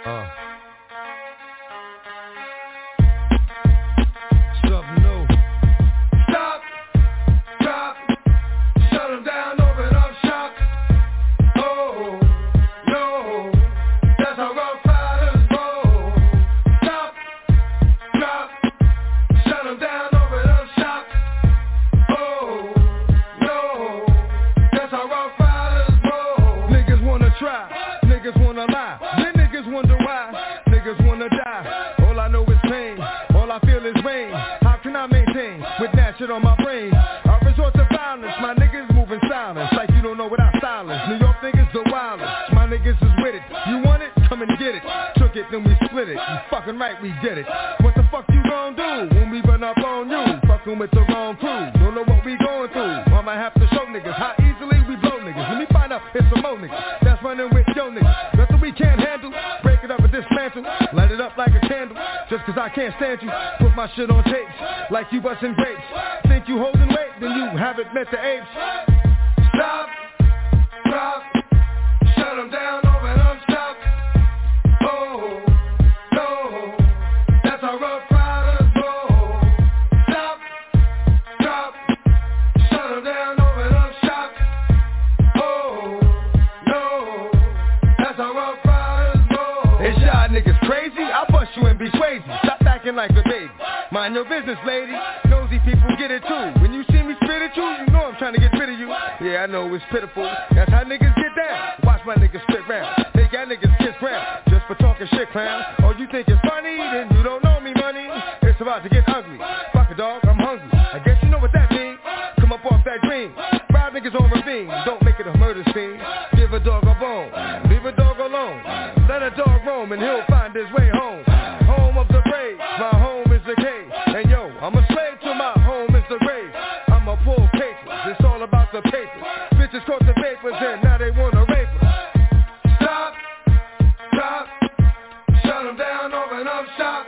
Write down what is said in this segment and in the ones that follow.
Something new. Stop, drop, shut 'em down, open up shop. Oh, no, that's how Rough Riders roll. Stop, drop, shut 'em down, open up shop. Oh, no, that's how Rough Riders roll. Niggas wanna try, niggas wanna lie, then niggas wonder why. Niggas wanna die, all I know is pain, all I feel is rain. How can I maintain with that shit on my brain? I resort to violence, my niggas moving silence, like you don't know without silence. New York niggas the wildest, my niggas is with it. You want it? Come and get it. Took it, then we split it. You fucking right, we did it. What the fuck you gon' do when we run up on you? Fucking with the wrong crew, don't know what we going through. I might have to show niggas how easily we blow niggas. Let me find out it's some more niggas that's running with yo niggas. Nothing we can't handle, break it up and dismantle. Light it up like a candle, just cause I can't stand you. Put my shit on tapes, like you bustin' grapes. Think you holding weight, then you haven't met the apes. Stop, drop, shut 'em down, open up shop. Oh, no, that's how Rough Riders roll. Stop, drop, shut 'em down, open up shop. Oh, no, that's how Rough Riders roll. Is y'all niggas crazy? I'll bust you and be crazy. Stop acting like a baby. Mind your business, lady. Nosy people get it too. When you see me spit at you, you know I'm trying to get rid of you. Yeah, I know it's pitiful. That's how niggas get down. Watch my niggas spit round. Think y'all niggas kiss round just for talking shit, clown. Oh, you think it's funny? Then you don't know me, money. It's about to get ugly. Fuck a dog, I'm hungry. I guess you know what that means. Come up off that green. 5 niggas on ravine. Don't make it a murder scene. Give a dog a bone. Leave a dog alone. Let a dog roam and he'll find his way home. Home of the brave. My home is the cave. And yo, I'm a slave to my home is the grave. I'm a pull papers. It's all about the papers. Bitches caught the papers and now they wanna rape us. Stop, drop, shut 'em down, open up shop.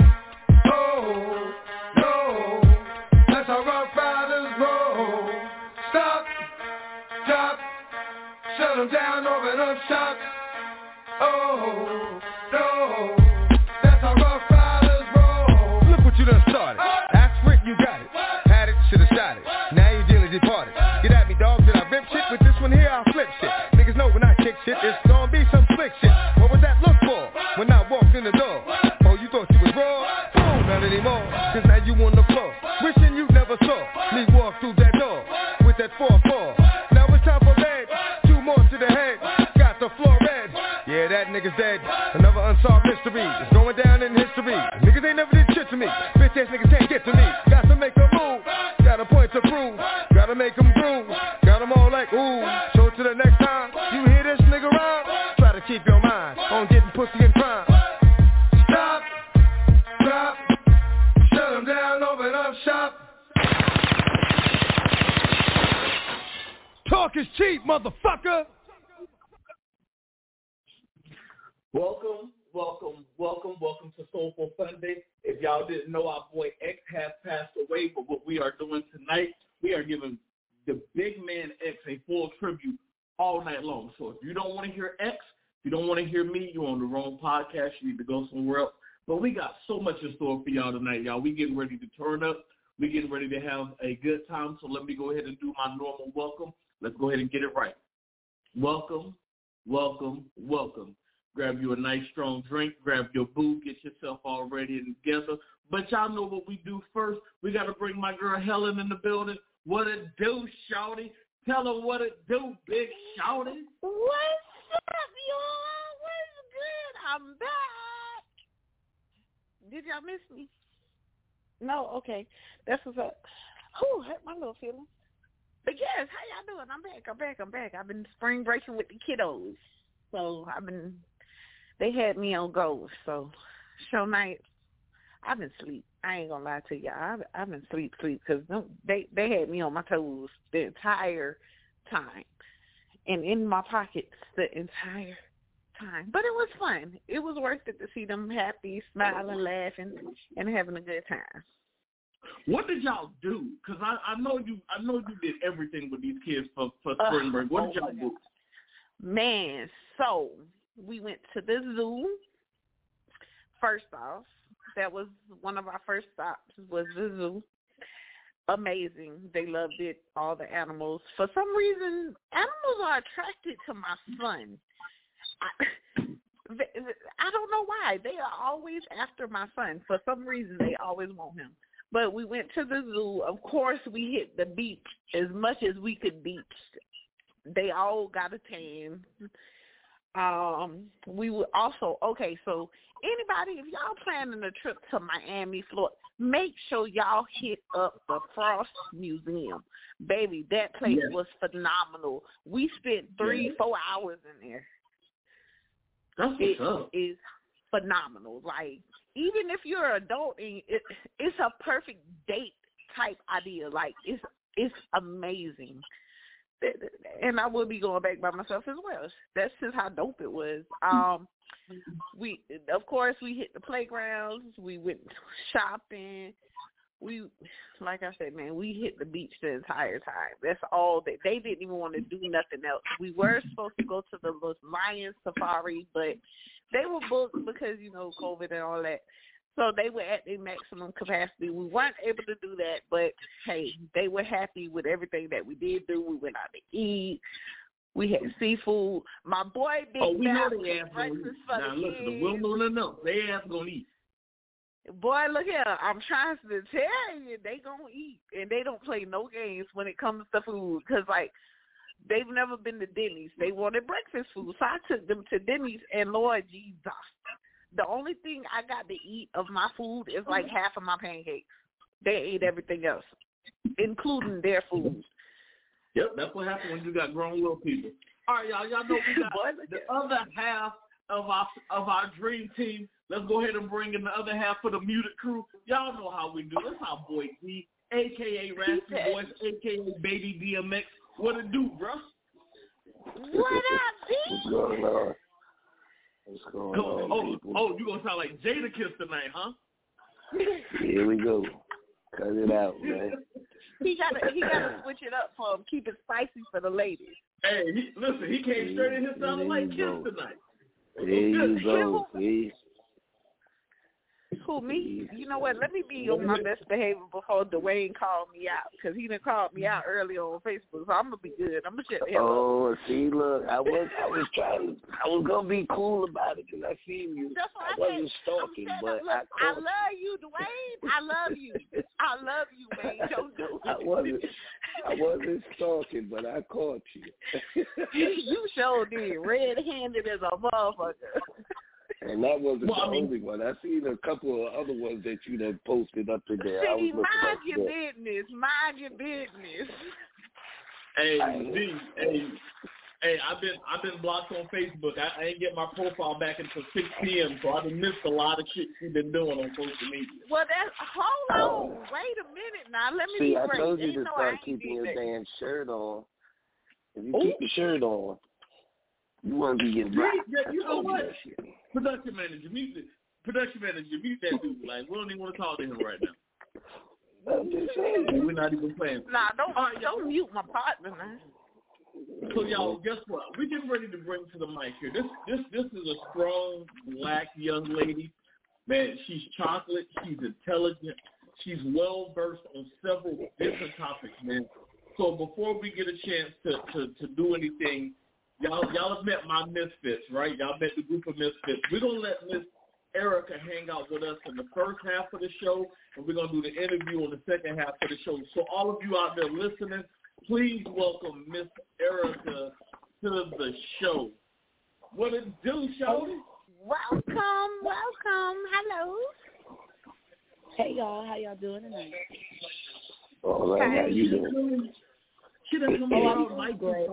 Oh, no, that's how Rough Riders roll. Stop, drop, shut 'em down, open up shop. Oh, no, that's how Rough Riders roll. Look what you done started. Ask for it, you got it. Had it, should've shot it. Now you dearly departed. Get at me, dog, did I rip shit? With this one here, I'll flip shit. Niggas know when I kick shit, it's gonna be some slick shit. What was that look for when I walked in the door? Oh, you thought you was raw? Oh, not anymore, cause now you on the floor. Wishing you never saw me walk through that door with that 4-4. Now it's time for bed, 2 more to the head. Got the floor red. Yeah, that nigga's dead. Another unsolved mystery. It's going down in history. Niggas ain't never did shit to me. Bitch ass niggas can't get to me. Got to make a move. Got a point to prove. Gotta make them groove. Got them all like, ooh. So to the next time you hear this nigga rhyme, try to keep your mind on getting pussy and crime. Stop, drop, shut 'em down, open up shop. Talk is cheap, motherfucker. Welcome to Soulful Sunday. If y'all didn't know, our boy X has passed away, but what we are doing tonight, we are giving the big man X a full tribute all night long. So if you don't want to hear X, if you don't want to hear me, you're on the wrong podcast. You need to go somewhere else. But we got so much in store for y'all tonight, y'all. We getting ready to turn up. We getting ready to have a good time. So let me go ahead and do my normal welcome. Let's go ahead and get it right. Welcome. Grab you a nice strong drink, grab your boo, get yourself all ready and together. But y'all know what we do first. We got to bring my girl Helen in the building. What it do, shawty? Tell her what it do, big shawty. What's up, y'all? What's good? I'm back. Did y'all miss me? No? Okay. That's what's up. Whew, hurt my little feelings. But yes, how y'all doing? I'm back. I've been spring breaking with the kiddos. So they had me on go. So show night, I've been asleep. I ain't gonna lie to y'all. I've been sleep because they had me on my toes the entire time and in my pockets the entire time. But it was fun. It was worth it to see them happy, smiling, laughing, and having a good time. What did y'all do? Because I know you did everything with these kids for spring break. What did y'all do? Man, so we went to the zoo. first off, that was one of our first stops was the zoo. Amazing. They loved it, all the animals. For some reason, animals are attracted to my son. I don't know why. They are always after my son. For some reason, they always want him. But we went to the zoo. Of course, we hit the beach as much as we could beach. They all got a tan. We would also, okay, so anybody, if y'all planning a trip to Miami, Florida, make sure y'all hit up the Frost Museum. Baby, that place was phenomenal. We spent 3-4 hours in there. It is phenomenal. Like, even if you're an adult, it's a perfect date type idea. Like, it's amazing. And I will be going back by myself as well. That's just how dope it was. We, of course, we hit the playgrounds. We went shopping. We, like I said, man, we hit the beach the entire time. That's all. They didn't even want to do nothing else. We were supposed to go to the lion safari, but they were booked because, you know, COVID and all that. So they were at their maximum capacity. We weren't able to do that, but, hey, they were happy with everything that we did do. We went out to eat. We had seafood. My boy Big Mac had breakfast for the kids. Now, listen, we'll know enough. They ass going to eat. Boy, look here. I'm trying to tell you, they going to eat. And they don't play no games when it comes to food because, like, they've never been to Denny's. They wanted breakfast food. So I took them to Denny's, and Lord Jesus, the only thing I got to eat of my food is like half of my pancakes. They ate everything else, including their food. Yep, that's what happens when you got grown little people. All right, y'all know we got the other half of our dream team. Let's go ahead and bring in the other half of the muted crew. Y'all know how we do. That's our boy D, a.k.a. Raspy Boys, a.k.a. Baby DMX. What it do, bro? What up, D? What's going on? What's going on, people? Oh, you gonna sound like Jada Kiss tonight, huh? Here we go. Cut it out, man. He gotta switch it up for him. Keep it spicy for the ladies. Hey, listen, he came straight in here sounding like Kiss tonight. There you go. See? Who, me? You know what? Let me be on my best behavior before Dwayne called me out, because he done called me out earlier on Facebook, so I'm going to be good. I'm going to shut the hell up. Oh, see, look, I was going to be cool about it because I seen you. I wasn't stalking, but look, I love you, Dwayne. I love you. I love you, man. Don't do it. I wasn't stalking, but I caught you. You sure did. Red-handed as a motherfucker. And that wasn't the only one. I seen a couple of other ones that you done posted up in there. See, mind your business. Mind your business. Hey, I've been blocked on Facebook. I ain't get my profile back until 6 p.m., so I done missed a lot of shit you've been doing on social media. Well, hold on. Wait a minute now. Let me see, I told you to start keeping your damn shirt on. If you keep your shirt on, you won't be getting blocked. Yeah, you know what? Production manager, mute that dude. Like, we don't even want to talk to him right now. I'm just saying. We're not even playing. Nah, don't mute my partner, man. So, y'all, guess what? We're getting ready to bring to the mic here. This is a strong, black young lady. Man, she's chocolate. She's intelligent. She's well-versed on several different topics, man. So before we get a chance to do anything, y'all have met my misfits, right? Y'all met the group of misfits. We're going to let Miss Erica hang out with us in the first half of the show, and we're going to do the interview on the second half of the show. So all of you out there listening, please welcome Miss Erica to the show. What it do, Shawty? Welcome. Hello. Hey, y'all. How y'all doing tonight? All right, how you doing? She doesn't come out my great.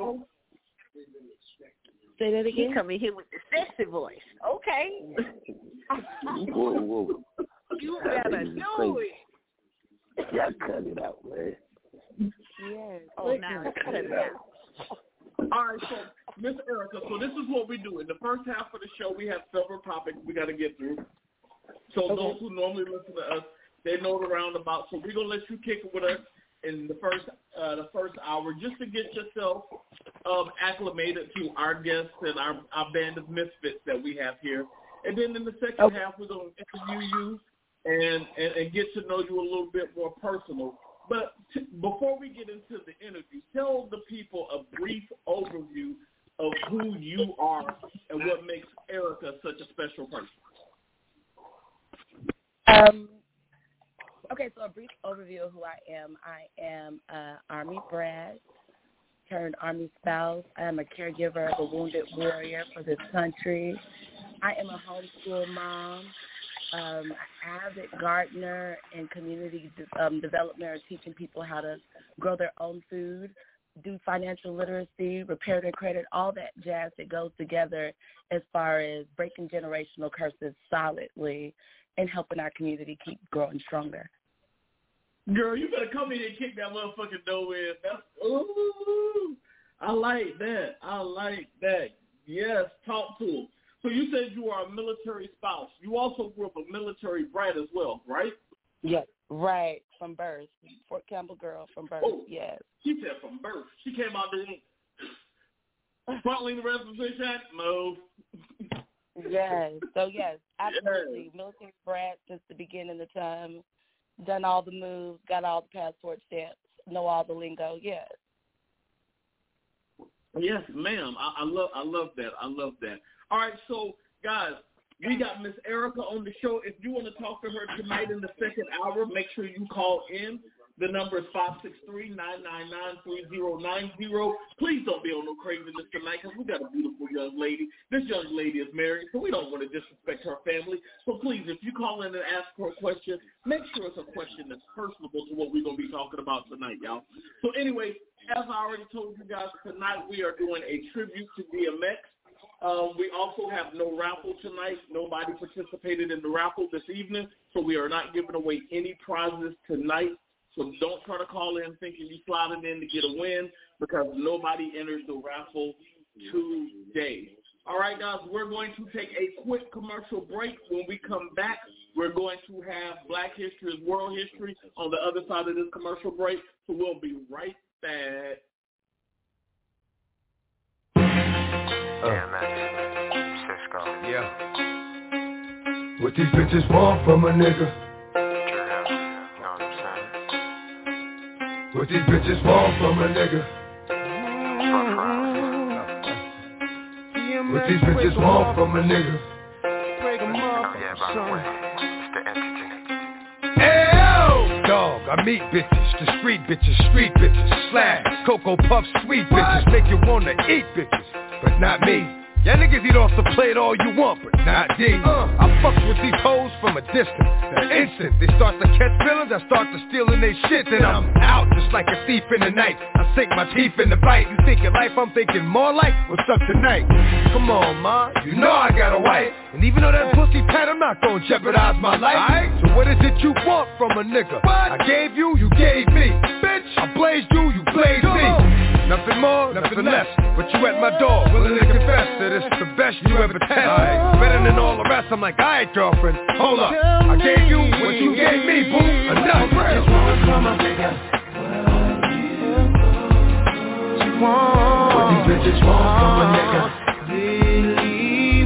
Say that again? He coming here with the sexy voice. Okay. Whoa. You better do it. Yeah, cut it out, man. Yes. Oh, now cut it out. All right, so Miss Erica, so this is what we do. In the first half of the show, we have several topics we got to get through. So those who normally listen to us, they know the roundabout. So we're going to let you kick it with us in the first hour just to get yourself acclimated to our guests and our band of misfits that we have here. And then in the second half, we're going to interview you and get to know you a little bit more personal. But before we get into the interview, tell the people a brief overview of who you are and what makes Erica such a special person. Okay, so a brief overview of who I am. I am an Army brat turned Army spouse. I am a caregiver of a wounded warrior for this country. I am a homeschool mom, an avid gardener and community development, teaching people how to grow their own food, do financial literacy, repair their credit, all that jazz that goes together as far as breaking generational curses solidly and helping our community keep growing stronger. Girl, you better come in and kick that motherfucking door in. Ooh, I like that. Yes, talk to him. So you said you are a military spouse. You also grew up a military brat as well, right? Yes, right, from birth. Fort Campbell girl from birth, yes. She said from birth. She came out there and frontline the representation, move. Yes, so yes, absolutely. Yes. Military brat since the beginning of time. Done all the moves, got all the passport stamps, know all the lingo, yes. Yes, ma'am. I love that. All right, so guys, we got Miss Erica on the show. If you want to talk to her tonight in the second hour, make sure you call in. The number is 563-999-3090. Please don't be on no craziness tonight because we got a beautiful young lady. This young lady is married, so we don't want to disrespect her family. So please, if you call in and ask her a question, make sure it's a question that's personable to what we're going to be talking about tonight, y'all. So anyway, as I already told you guys, tonight we are doing a tribute to DMX. We also have no raffle tonight. Nobody participated in the raffle this evening, so we are not giving away any prizes tonight. So don't try to call in thinking you slotted in to get a win because nobody enters the raffle today. All right, guys, we're going to take a quick commercial break. When we come back, we're going to have Black History is World History on the other side of this commercial break. So we'll be right back. Yeah. What these bitches want from a nigga? What these bitches want from a nigga? What these bitches want from a nigga? Break 'em up, Ayo! Dog, I meet bitches, the street bitches, slash, Cocoa Puffs, sweet bitches, make you wanna eat bitches, but not me. Y'all niggas eat off the plate all you want, but not D. I fucks with these hoes from a distance. The instant they start to catch feelings, I start to stealing they shit. Then I'm out just like a thief in the night. I sink my teeth in the bite. You thinking life, I'm thinking more like what's up tonight. Come on, ma, you know I got a wife. And even though that pussy pat, I'm not gonna jeopardize my life. So what is it you want from a nigga? I gave you, you gave me. Bitch, I blazed you, you blazed me. Nothing more, nothing less. But you at my door, willing to confess that it's the best you ever tested. Better than all the rest, I'm like, alright, girlfriend, hold up. I gave you what you gave me, boo. Enough. Just want from a nigga. What these bitches want from a nigga. Really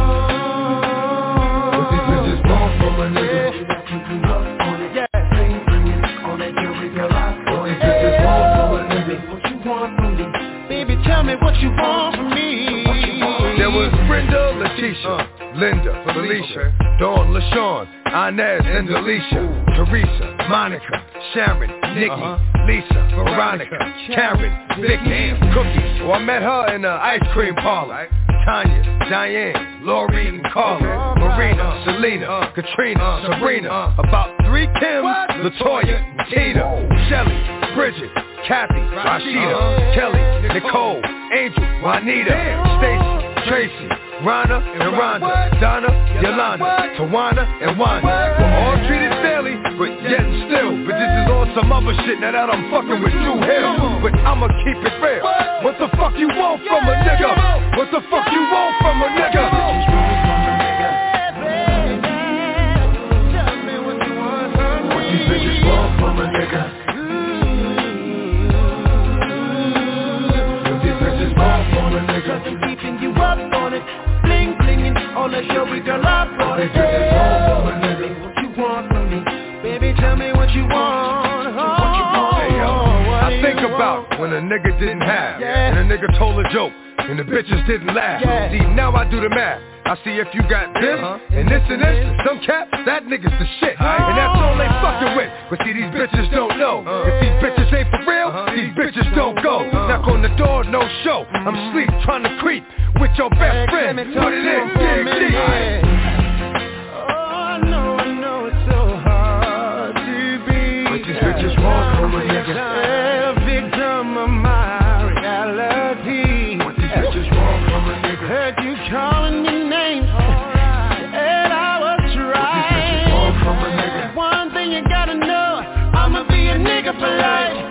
want. What these bitches want from a nigga. Yeah. What these bitches want from a nigga. What you want from me? Baby, tell me what you want from me. There was Brenda, Letitia, Linda, Felicia, Dawn, LaShawn, Inez, and Alicia, Teresa, Monica, Sharon, Nikki, Lisa, Veronica, Karen, Vicky, Cookie. Oh, I met her in the ice cream parlor. Tanya, Diane, Lori, and Carla, Marina, Selena, Katrina, Sabrina, about 3 Kim, Latoya, Tina, Shelly, Bridget, Kathy, Rashida, Kelly, Nicole, Angel, Juanita, Stacy, Tracy, Rana and Rhonda, Donna, Yolanda, Tawana and Wanda. We're all treated fairly, but yet still bitches is on some other shit. Now that I'm fucking with Drew Hill, but I'ma keep it real. What the fuck you want from a nigga? What the fuck you want from a nigga? What these bitches want from a nigga? What these bitches want from a nigga? Keeping you up on it, bling blinging on the show with your life. about when a nigga didn't have, and a nigga told a joke, and the bitches didn't laugh. See, now I do the math. I see if you got this, and this, some cap, that nigga's the shit. And that's all they fucking with. But see, these bitches don't know. If these bitches ain't for real, these bitches don't go. Knock on the door, no show. I'm asleep, trying to creep with your best friend. Put it in, dig deep. I know it's so hard to be. But these bitches want from a nigga. A victim of my reality. What these bitches want from a nigga. Heard you calling me names, and I was right. One thing you gotta know, I'ma be a nigga for life.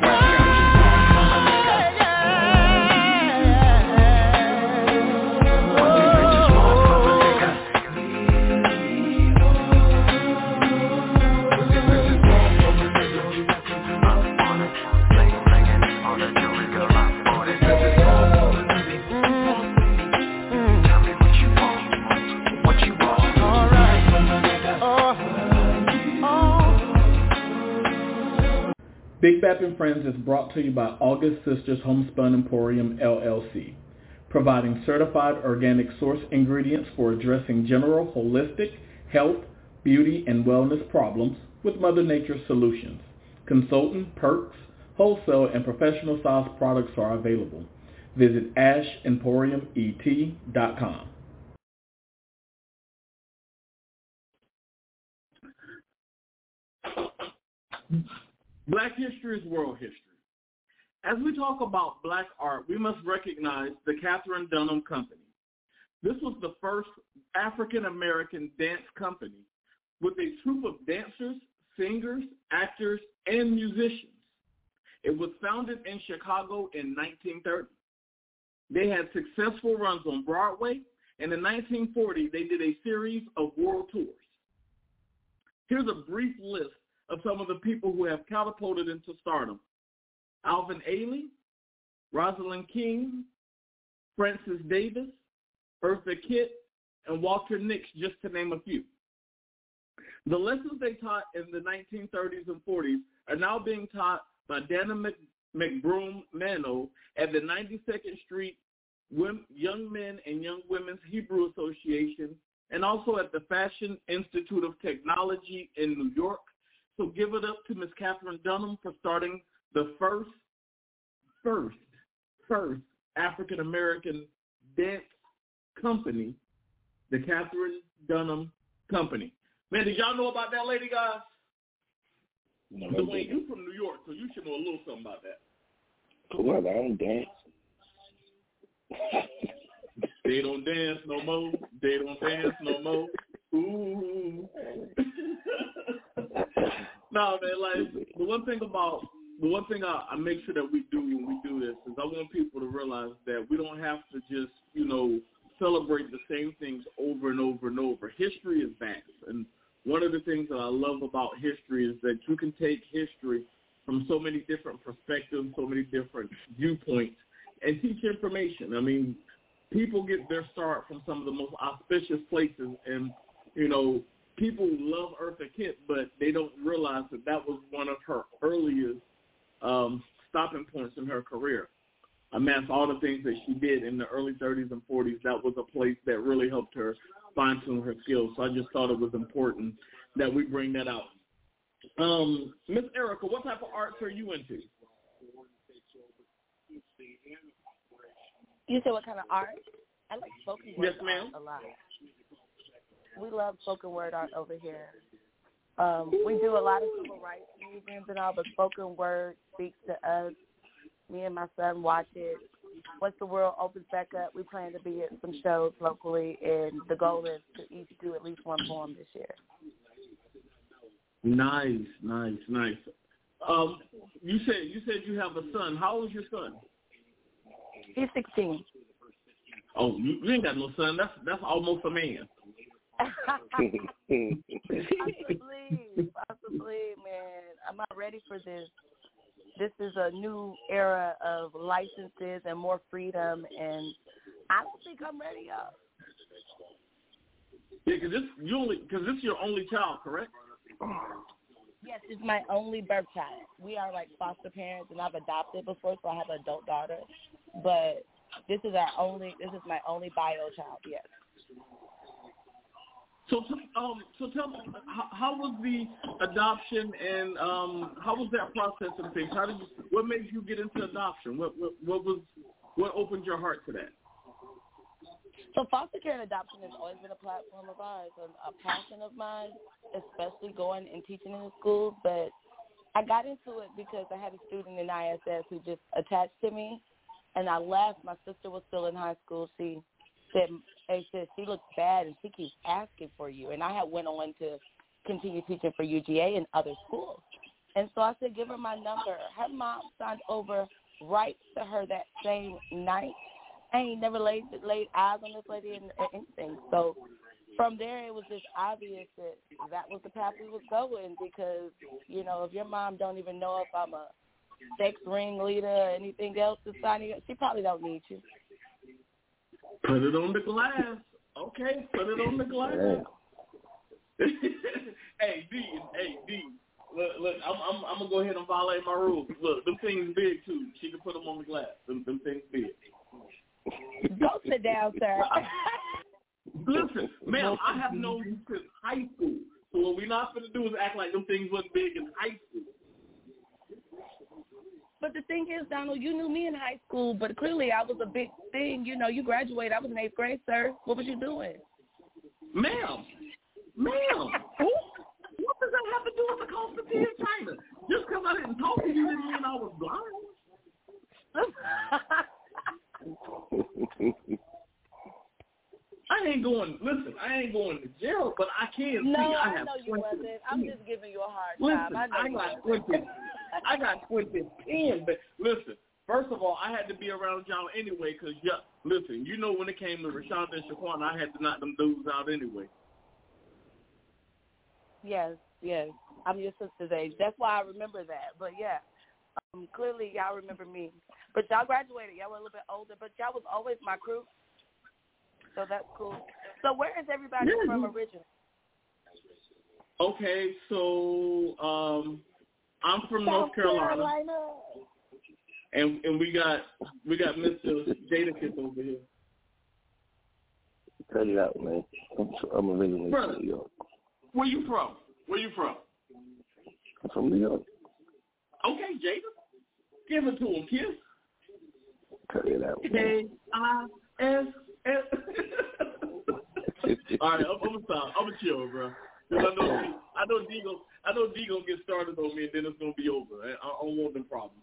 Big Bap and Friends is brought to you by August Sisters Homespun Emporium, LLC, providing certified organic source ingredients for addressing general holistic health, beauty, and wellness problems with Mother Nature solutions. Consultant, perks, wholesale, and professional size products are available. Visit ashemporiumet.com. Black history is world history. As we talk about black art, we must recognize the Katherine Dunham Company. This was the first African-American dance company with a troupe of dancers, singers, actors, and musicians. It was founded in Chicago in 1930. They had successful runs on Broadway, and in 1940, they did a series of world tours. Here's a brief list of some of the people who have catapulted into stardom: Alvin Ailey, Rosalind King, Francis Davis, Eartha Kitt, and Walter Nix, just to name a few. The lessons they taught in the 1930s and 40s are now being taught by Dana McBroom Mano at the 92nd Street Young Men and Young Women's Hebrew Association, and also at the Fashion Institute of Technology in New York. So give it up to Miss Katherine Dunham for starting the first African-American dance company, the Katherine Dunham Company. Man, did y'all know about that lady, guys? No, Dwayne, you from New York, so you should know a little something about that. Well, I don't dance. They don't dance no more. They don't dance no more. Ooh. No, man, like, the one thing I make sure that we do when we do this is I want people to realize that we don't have to just, celebrate the same things over and over and over. History is vast, and one of the things that I love about history is that you can take history from so many different perspectives, so many different viewpoints, and teach information. I mean, people get their start from some of the most auspicious places, and, people love Eartha Kitt, but they don't realize that was one of her earliest stopping points in her career. Amongst all the things that she did in the early 30s and 40s, that was a place that really helped her fine-tune her skills. So I just thought it was important that we bring that out. Miss Erica, what type of arts are you into? You said what kind of art? I like spoken word Yes, ma'am. art a lot. We love spoken word art over here. We do a lot of civil rights movements and all, but spoken word speaks to us. Me and my son watch it. Once the world opens back up, we plan to be at some shows locally, and the goal is to each do at least one poem this year. Nice. You said you have a son. How old is your son? He's 16. Oh, you ain't got no son. That's almost a man. Possibly, man. I'm not ready for this. This is a new era of licenses and more freedom, and I don't think I'm ready yet. Yeah, because this is your only child, correct? Yes, it's my only birth child. We are like foster parents, and I've adopted before, so I have an adult daughter. But this is my only bio child. Yes. So tell me, how was the adoption, and how was that process and things? What made you get into adoption? What opened your heart to that? So foster care and adoption has always been a platform of ours, a passion of mine, especially going and teaching in the schools. But I got into it because I had a student in ISS who just attached to me, and I left. My sister was still in high school. She said she looks bad and she keeps asking for you. And I had went on to continue teaching for UGA and other schools. And so I said, give her my number. Her mom signed over rights to her that same night. I ain't never laid eyes on this lady or anything. So from there, it was just obvious that was the path we was going because, you know, if your mom don't even know if I'm a sex ringleader or anything else to sign you, she probably don't need you. Put it on the glass. Okay, put it on the glass. Hey, D. Look, I'm gonna go ahead and violate my rules. Look, them things big too. She can put them on the glass. Them things big. Go sit down, sir. Listen, ma'am, I have known you since high school. So what we're not going to do is act like them things wasn't big in high school. But the thing is, Donald, you knew me in high school, but clearly I was a big thing. You know, you graduated. I was in 8th grade, sir. What was you doing? Ma'am. What does that have to do with the Constantine in China? Just because I didn't talk to you didn't mean I was blind. I ain't going to jail, but I can see. I know you wasn't. I'm just giving you a hard time. Listen, I got 2010, but listen, first of all, I had to be around y'all anyway, because, listen, you know when it came to Rashonda and Shaquan, I had to knock them dudes out anyway. Yes. I'm your sister's age. That's why I remember that. But, yeah, clearly y'all remember me. But y'all graduated. Y'all were a little bit older, but y'all was always my crew. So that's cool. So where is everybody from originally? Okay, so I'm from North Carolina. And we got Mr. Jadakiss over here. Cut it out, man. I'm originally from New York. Where you from? I'm from New York. Okay, Jada. Give it to him, Kiss. Cut it out, man. K-I-S. All right, I'm gonna stop. I'm gonna chill, bro. Because I know D gonna get started on me, and then it's gonna be over. I don't want them problems.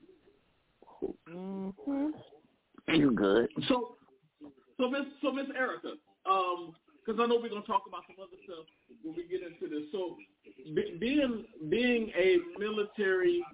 Mm-hmm. You good? So Miss Erica, because I know we're gonna talk about some other stuff when we get into this. So being a military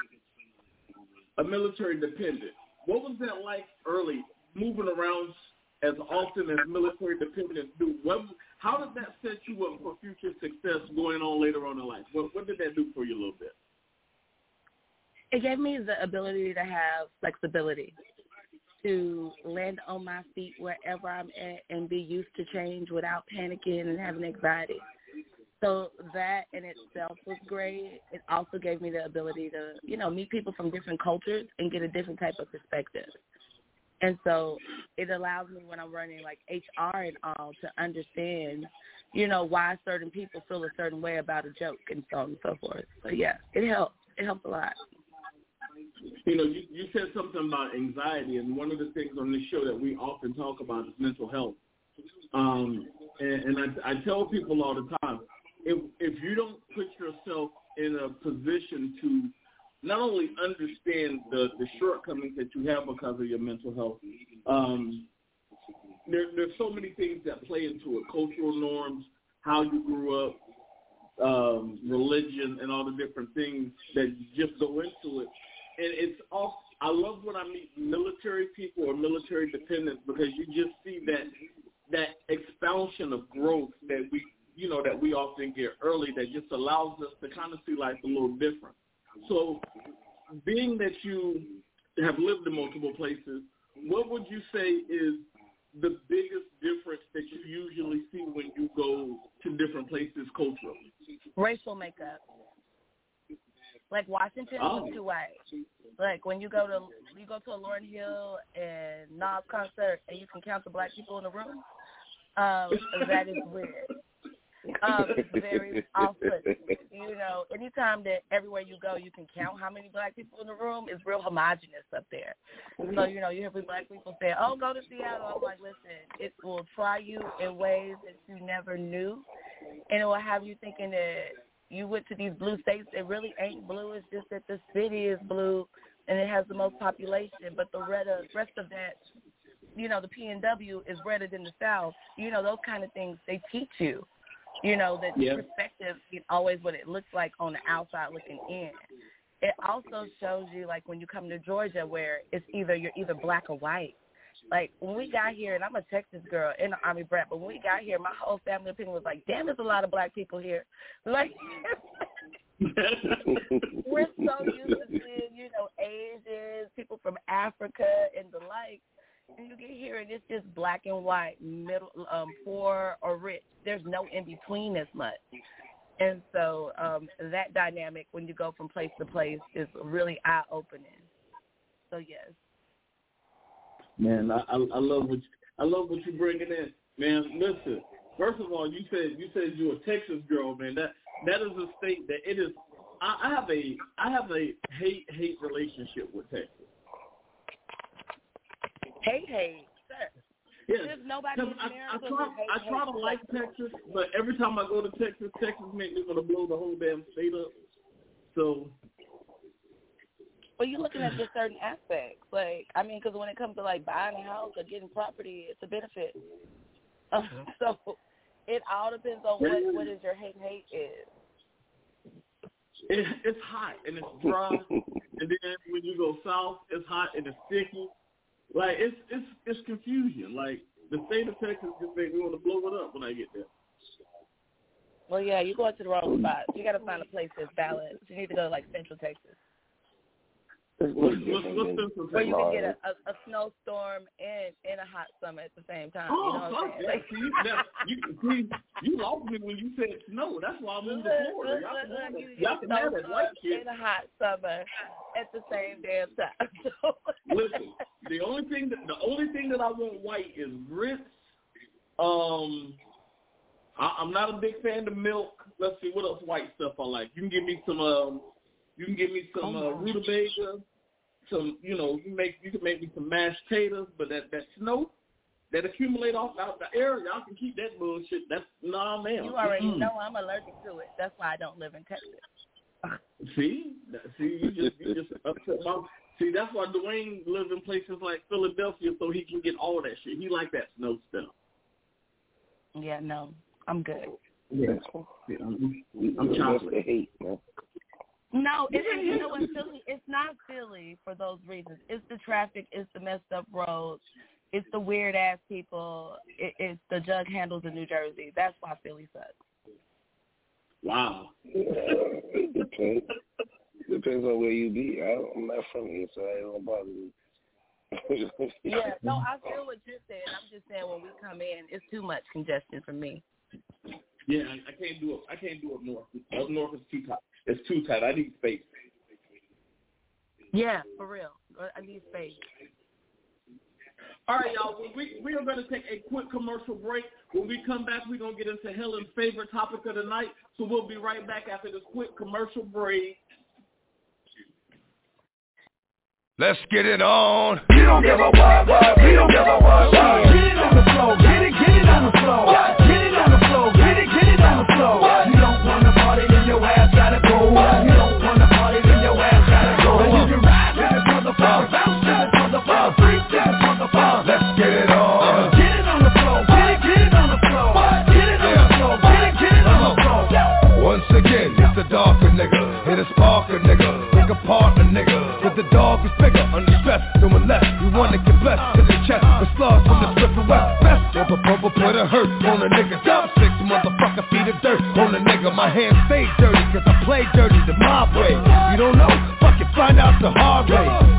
dependent, what was that like early? Moving around as often as military dependents do. How did that set you up for future success going on later on in life? What did that do for you a little bit? It gave me the ability to have flexibility, to land on my feet wherever I'm at and be used to change without panicking and having anxiety. So that in itself was great. It also gave me the ability to, meet people from different cultures and get a different type of perspective. And so it allows me when I'm running like HR and all to understand, why certain people feel a certain way about a joke and so on and so forth. So, yeah, it helps. It helps a lot. You said something about anxiety, and one of the things on this show that we often talk about is mental health. And I tell people all the time, if you don't put yourself in a position to not only understand the shortcomings that you have because of your mental health, there's so many things that play into it, cultural norms, how you grew up, religion, and all the different things that just go into it. And I love when I meet military people or military dependents because you just see that expansion of growth that we often get early that just allows us to kind of see life a little different. So being that you have lived in multiple places, what would you say is the biggest difference that you usually see when you go to different places culturally? Racial makeup. Like Washington was too white. Like when you go to a Lauryn Hill and Nas concert and you can count the black people in the room, that is weird. It's very off-putting. You know, anytime that everywhere you go you can count how many black people in the room, it's real homogenous up there. So, you know, you hear black people say, oh, go to Seattle. I'm like, listen, it will try you in ways that you never knew, and it will have you thinking that you went to these blue states that really ain't blue. It's just that the city is blue and it has the most population, but the rest of that, you know, the PNW is redder than the South. You know, those kind of things they teach you. You know, that the perspective is always what it looks like on the outside looking in. It also shows you, like, when you come to Georgia where you're either black or white. Like, when we got here, and I'm a Texas girl and an Army brat, but when we got here, my whole family opinion was like, damn, there's a lot of black people here. Like, we're so used to seeing, you know, Asians, people from Africa and the like. And you get here and it's just black and white, middle, poor or rich. There's no in between as much. And so that dynamic when you go from place to place is really eye-opening. So yes. Man, I love what you're bringing in, man. Listen, first of all, you said you're a Texas girl, man. That is a state that it is. I have a hate relationship with Texas. Hey, sir. Yeah. There's nobody in America I try to like Texas, but every time I go to Texas make me want to blow the whole damn state up. So. Well, you're looking at just certain aspects. Like, I mean, because when it comes to, like, buying a house or getting property, it's a benefit. So it all depends on what is your hate is. It's hot and it's dry, and then when you go south, it's hot and it's sticky. Like, it's confusion. Like, the state of Texas just makes me want to blow it up when I get there. Well, yeah, you're going to the wrong spot. You got to find a place that's balanced. You need to go to, like, Central Texas. What's where you can get a snowstorm and a hot summer at the same time. Oh, you know what I'm saying? You lost me when you said snow. That's why I moved to Florida. Y'all can have that white shit. And a hot summer at the same damn time. Listen, the only thing that I want white is grits. I'm not a big fan of milk. Let's see what else white stuff I like. You can give me some. You can give me some rutabaga, some, you know, you can make me some mashed potatoes, but that snow that accumulate off out the air, y'all can keep that bullshit. That's nah, man. You already know I'm allergic to it. That's why I don't live in Texas. See, you just upset my. See, that's why Dwayne lives in places like Philadelphia so he can get all that shit. He like that snow stuff. Yeah, no, I'm good. Yeah, I'm chocolate. Hate, man. No, you know what, Philly? It's not Philly for those reasons. It's the traffic. It's the messed up roads. It's the weird-ass people. It's the jug handles in New Jersey. That's why Philly sucks. Wow. Depends on where you be. I'm not from here, so it don't bother me. Yeah, no, I feel what you're saying. I'm just saying when we come in, it's too much congestion for me. Yeah, I can't do it. I can't do up north. Up north is too tight. It's too tight. I need space. Yeah, for real. I need space. All right, y'all. We are going to take a quick commercial break. When we come back, we're going to get into Helen's favorite topic of the night. So we'll be right back after this quick commercial break. Let's get it on. We don't give a what. We don't give a what. Get it on the floor. Get it on the floor. Get it on the floor. Get it on the floor. You don't want to party, then your ass gotta go. You don't want to party, then your ass gotta go. And you can ride to the motherfucker, bounce to the motherfucker, freak to the motherfucker. Let's get it on. Get it on the floor. Get it on the floor. Get it on the floor. Get it on the floor. Once again, it's the darker nigga. Hit a sparker nigga. Pick a partner nigga. The dog is bigger, under stress, doing less. You wanna get blessed to the chest, the slugs from the strip of west. Best bumper put a hurt on a nigga. Jump six, motherfucker, feet of dirt on a nigga. My hands stay dirty, cause I play dirty the mob way. You don't know? Fuck it, find out the hard way.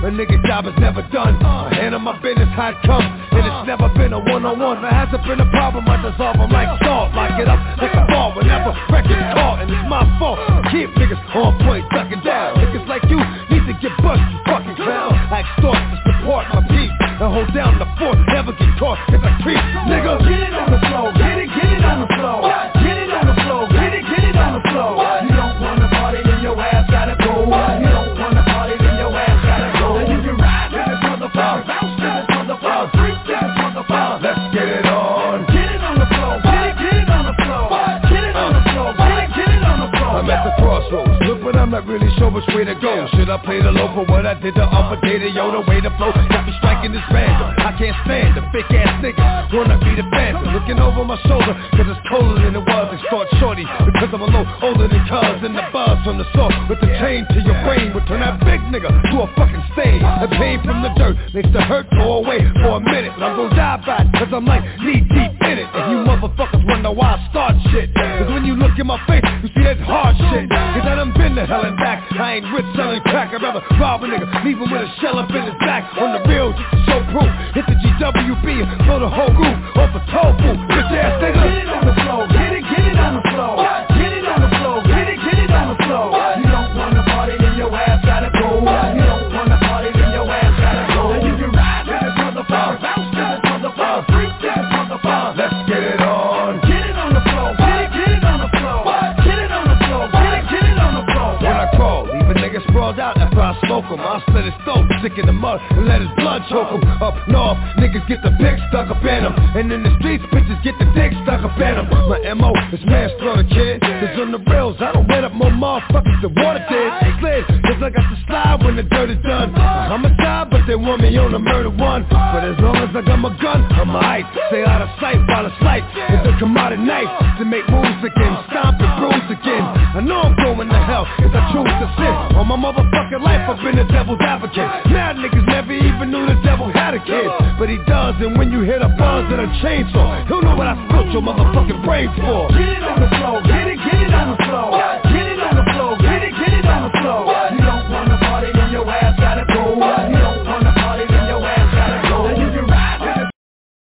A nigga job is never done. I handle my business how it comes, and it's never been a one-on-one. There hasn't been a problem, I dissolve them like salt. Lock it up like a ball whenever records caught, and it's my fault. Keep niggas on point, ducking down. Niggas like you need to get bust, you fucking clown. I extort to support my peace and hold down the fort. Never get caught if I creep, nigga. Get it on the floor, get it on the floor. Get it on the floor, get it on the floor. You don't wanna party, then your ass gotta go. You don't wanna party, then your ass gotta go. And you can ride to this motherfucker, bounce to this motherfucker, freak to this motherfucker. Let's get it on. Get it on the floor, get it on the floor. Get it on the floor, get it on the floor. I'm at the crossroads, look, but I'm not really sure which way to go. Should I play the low for what I did to upper data? Yo, the way to flow got me striking this random. I can't stand the fake ass niggas wanna be the phantom. Looking over my shoulder, cause it's colder than it was. They start shorty, because I'm a little older than cuz. And the buzz from the source with the chain to your brain would turn that big nigga to a fucking stain. The pain from the dirt makes the hurt go away for a minute. But I'm gonna die by it, cause I'm like knee deep in it. And you motherfuckers wonder why I start shit. Cause when you look in my face, you see that hard shit. Cause I done been to hell and back. I ain't rich selling crack, I'd rather rob a nigga, leave him with a shell up in his back. On the real, just to show proof. Hit the GWB and blow the whole roof off a tofu. Bitch ass nigga. Get it on the floor, get it on the floor. Get it on the floor, get it on the floor. You don't wanna party, then your ass gotta go. You don't wanna party, then your ass gotta go. And you can ride to this motherfucker, bounce to this motherfucker, freak to this motherfucker. Let's get it on. Get it on the floor, get it on the floor. Get it on the floor, get it on the floor. When I crawl, leave a nigga sprawled out after I smoke him. I'll slit his throat, stick in the mud, and let his blood choke him. Up north, niggas get the pick stuck up in them. And in the streets, bitches get the dick stuck up in them. My M.O. is mass slaughter, kid. Cause on the rails, I don't wet up more motherfuckers than water did. Slid, cause I got to slide when the dirt is done. A homicide, but they want me on a murder one. But as long as I got my gun, I'm aight. Stay out of sight while it's light. If they come out at night to make moves again, stomp and bruise again. I know I'm going to hell if I choose to sin. On my motherfucking life, I've been a devil's advocate. Mad niggas never even knew the devil had a kid. But he does, and when you hit a buzz and a chainsaw, he'll know what I spilt your motherfucking brains for. Get it on the floor, get it on the floor. Get it on the floor, get it on the floor. You don't wanna party, then your ass gotta go. You don't wanna party, then your ass gotta go. And you can ride to the...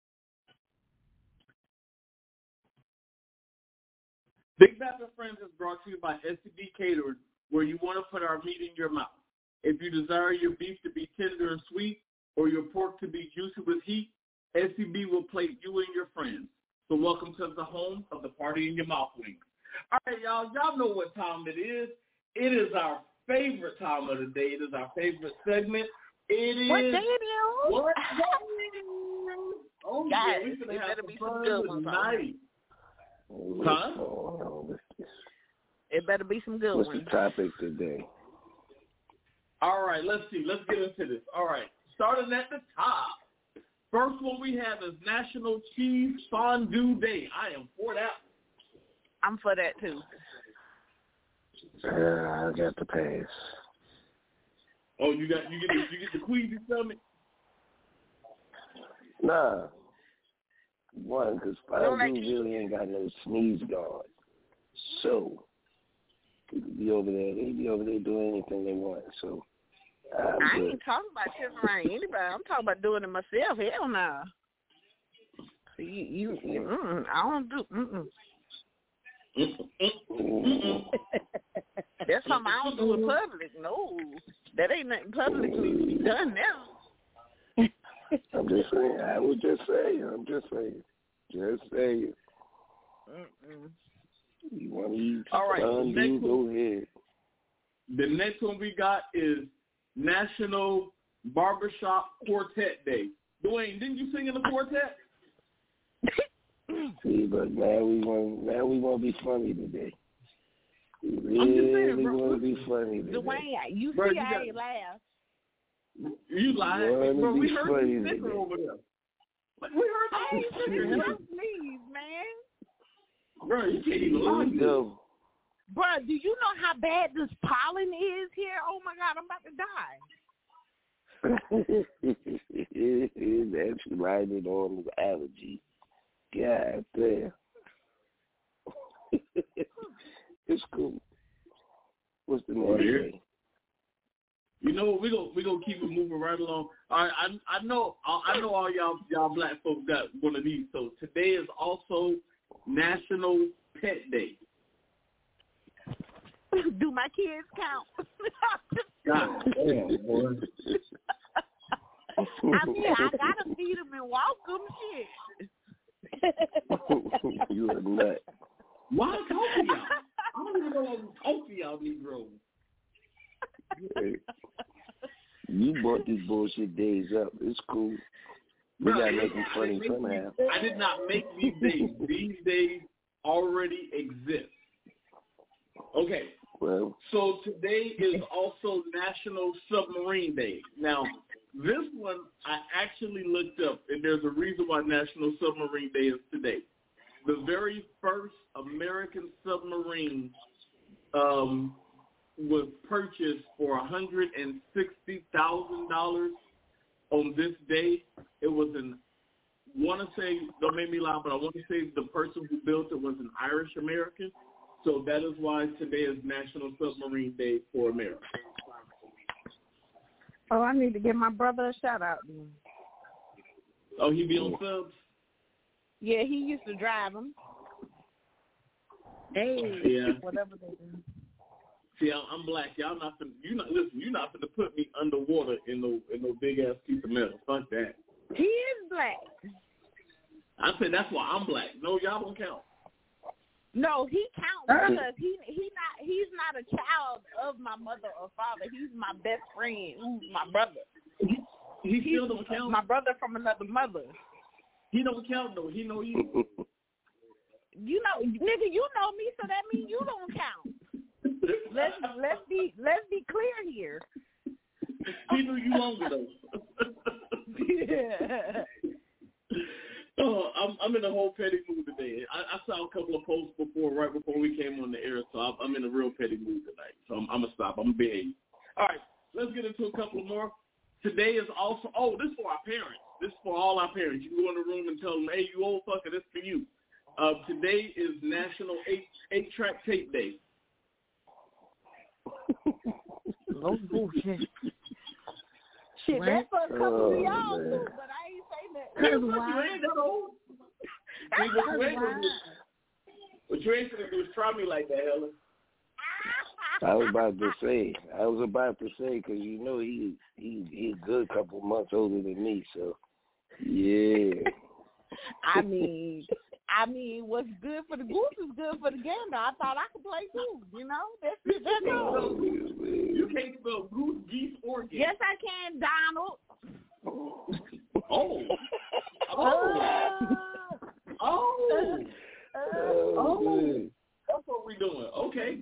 Big Bap and Friends is brought to you by SCB Catering, where you want to put our meat in your mouth. If you desire your beef to be tender and sweet, or your pork to be juicy with heat, SCB will plate you and your friends. So welcome to the home of the Party in Your Mouth wings. All right, y'all know what time it is. It is our favorite time of the day. It is our favorite segment. It is... What day it is? What day? Oh, Guys, yeah, we should it have better some be some fun good ones. tonight. Huh? It better be some good What's ones. the topic today? All right, let's see. Let's get into this. All right, starting at the top. First one we have is National Cheese Fondue Day. I am for that. I'm for that too. I got the pass. Oh, you get the queasy stomach? Nah. One, because fondue really ain't got no sneeze guard. So, people be over there. They be over there doing anything they want. So, I ain't talking about kissing around anybody. I'm talking about doing it myself. Hell no. I don't do. That's something I don't do in public. No, that ain't nothing publicly to be done now. I'm just saying. I was just saying. I'm just saying. Just saying. You want to eat? All right. Fondue, go ahead. The next one we got is National Barbershop Quartet Day. Dwayne, didn't you sing in the quartet? See, but now we want to be funny today. We I'm just saying, really bro. want to be funny today. Dwayne, you Bro, see I ain't laugh. You lied. Bro, we heard you today. snicker over there. We heard I you ain't snicker. just sneeze, man. Bro, you can't even lie. Go. Bro, do you know how bad this pollen is here? Oh my God, I'm about to die. That's riding on the allergy. God damn. It's cool. What's the name? You know what? We gonna keep it moving right along. All right, I know all y'all black folks got one of these. So today is also National Pet Day. Do my kids count? God damn, boy. I mean, I gotta feed them and walk them. Shit. You a nut. Why talk to y'all? I don't even know why we talk to y'all Negroes. Hey, you brought these bullshit days up. It's cool. We gotta make them funny somehow. I did not make these days. These days already exist. Okay. Well, so today is also National Submarine Day. Now, this one I actually looked up, and there's a reason why National Submarine Day is today. The very first American submarine was purchased for $160,000 on this day. It was don't make me lie, but I want to say the person who built it was an Irish American. So that is why today is National Submarine Day for America. Oh, I need to give my brother a shout out. Oh, he be on subs? Yeah, he used to drive them. Hey, yeah. Whatever they do. See, I'm black. You're not gonna put me underwater in no big ass piece of metal. Fuck that. He is black. I said that's why I'm black. No, y'all don't count. No, he counts because he's not a child of my mother or father. He's my best friend, who's my brother. He still don't count. My brother from another mother. He don't count though. He know you. You know, nigga, you know me, so that means you don't count. Let's be clear here. He knew you longer though. Yeah. Oh, I'm in a whole petty mood today. I saw a couple of posts right before we came on the air, so I'm in a real petty mood tonight. So I'm gonna stop. I'm big. All right, let's get into a couple more. Today is also this is for our parents. This is for all our parents. You can go in the room and tell them, hey, you old fucker, this for you. Today is National 8-track Tape Day. No bullshit. Shit, that's for a couple of y'all too, but I ain't saying that. You ain't that old. What you ain't gonna do is try me like that, Helen. I was about to say, because you know he a good couple months older than me, so yeah. I mean, what's good for the goose is good for the gander. I thought I could play too, you know? That's all. You can't spell goose, geese, or geese. Yes, I can, Donald. Oh. That's what we're doing. Okay.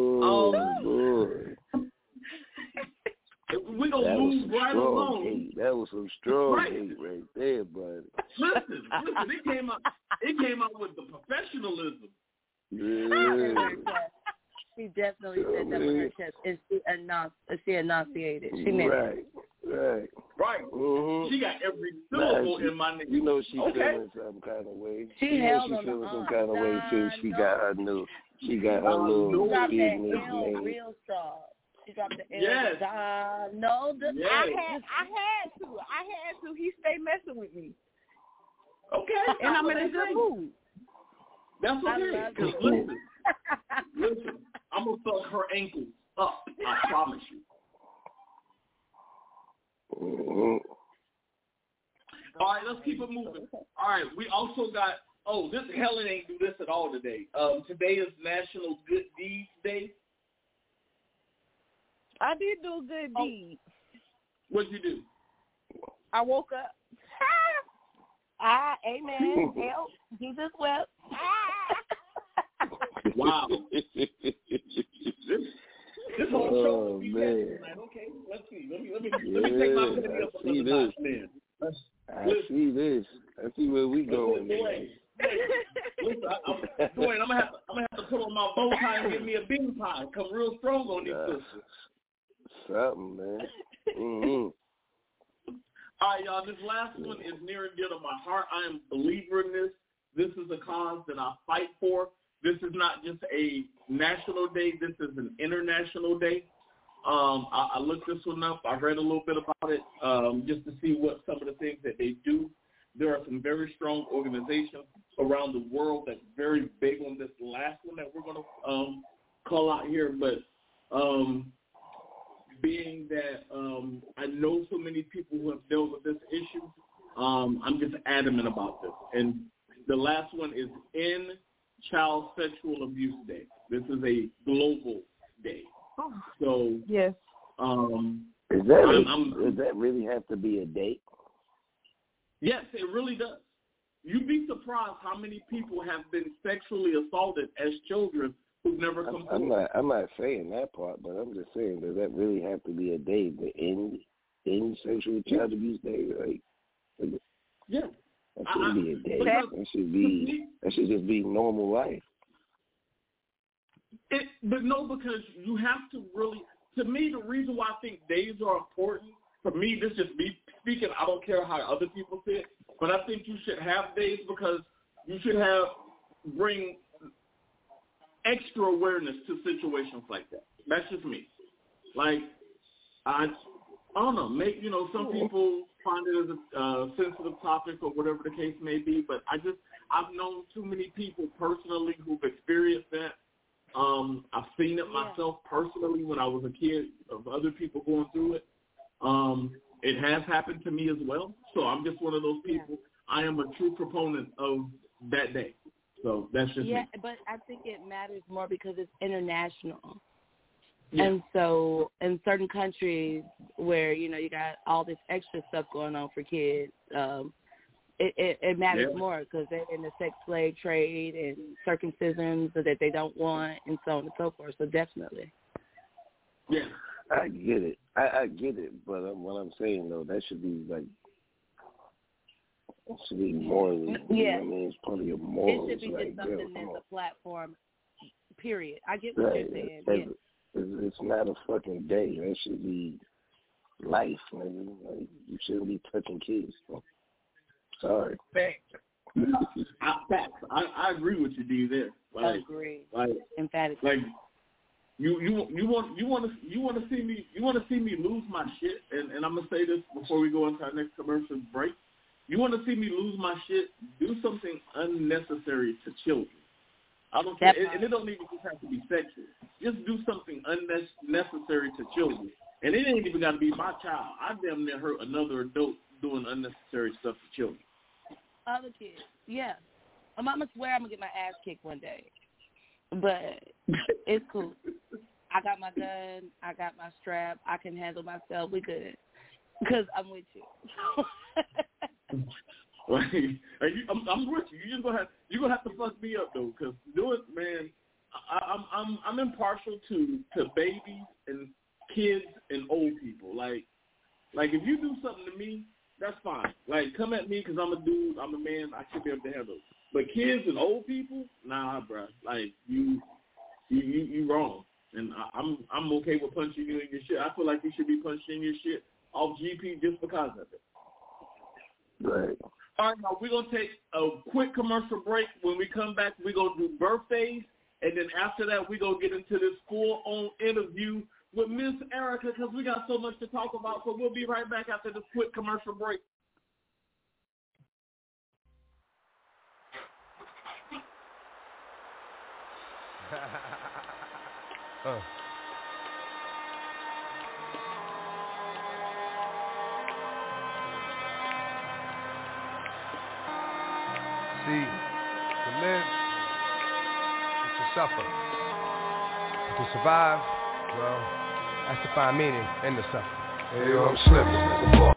We're going to move right along. Hate. That was some strong hate right there, buddy. Listen, it came out with the professionalism. Yeah. She definitely said that with her chest, and she enunciated. She meant it. Right. Mm-hmm. She got every syllable in my name. You know she's feeling some kind of way. She held on feeling the some kind of way too. She got her little dropped kid that name. L real strong. She dropped the L. Yes. I had to. He stayed messing with me. Okay. And I'm in a good mood. That's okay. Because listen, I'm going to fuck her ankles up. I promise you. Mm-hmm. All right, let's keep it moving. All right, we also got, Helen ain't do this at all today. Today is National Good Deeds Day. I did do a good deed. What'd you do? I woke up. Amen. Help. Jesus wept. Wow. This whole show will be man. tonight. Okay, let's see. Let me take my penny up another notch, man. I see this. I see where we going. Listen, Dwayne, I'm gonna have to put on my bow tie and give me a bean pie. Come real strong on these sisters. Something, man. Mm-hmm. All right, y'all. This last one is near and dear to my heart. I am a believer in this. This is a cause that I fight for. This is not just a national day. This is an international day. I looked this one up. I read a little bit about it just to see what some of the things that they do. There are some very strong organizations around the world that's very big on this last one that we're going to call out here. But being that I know so many people who have dealt with this issue, I'm just adamant about this. And the last one is End Child Sexual Abuse Day. This is a global day. So yes. Does that really have to be a date? Yes, it really does. You'd be surprised how many people have been sexually assaulted as children who've never come forward. I'm not saying that part, but I'm just saying, does that really have to be a day? The end sexual child abuse day? Like yeah. That shouldn't be a day. That should just be normal life. But no, because you have to really, to me, the reason why I think days are important, for me, this is just me speaking, I don't care how other people say it, but I think you should have days because you should bring extra awareness to situations like that. That's just me. Like, I don't know, some people find it as a sensitive topic or whatever the case may be, but I've known too many people personally who've experienced that. I've seen it myself personally when I was a kid of other people going through it. It has happened to me as well. So I'm just one of those people. I am a true proponent of that day. So that's just me. But I think it matters more because it's international. Yeah. And so in certain countries where, you got all this extra stuff going on for kids, it matters more because they're in the sex slave trade and circumcisions that they don't want and so on and so forth. So definitely. Yeah. I get it. I get it. But what I'm saying, though, that should be morally. Yeah. I mean, it's part of your morals. It should be just something that's a platform, period. I get what you're saying. It's not a fucking day. That should be life, man. Like, you shouldn't be touching kids. So. Sorry. I agree with you, D. There. I agree. Emphatically. Like you want to see me lose my shit, and I'm gonna say this before we go into our next commercial break. You want to see me lose my shit? Do something unnecessary to children. I don't care, and it don't even just have to be sexual. Just do something unnecessary to children, and it ain't even got to be my child. I damn near hurt another adult doing unnecessary stuff to children. Other kids, yeah. I'm gonna swear I'm gonna get my ass kicked one day, but it's cool. I got my gun, I got my strap, I can handle myself. We good, because I'm with you. I'm with you. You're gonna have to fuck me up though, because man. I'm impartial to babies and kids and old people. Like if you do something to me, that's fine. Like, come at me because I'm a dude, I'm a man, I should be able to handle it. But kids and old people, nah, bro. Like you wrong. And I'm okay with punching you in your shit. I feel like you should be punched in your shit off GP just because of it. Right. All right, now we're gonna take a quick commercial break. When we come back, we're gonna do birthdays, and then after that, we're gonna get into this full-on interview with Miss Erica because we got so much to talk about. So we'll be right back after this quick commercial break. See, to live is to suffer. To survive, well, that's to find meaning in the suffering. Hey, yo, I'm slipping.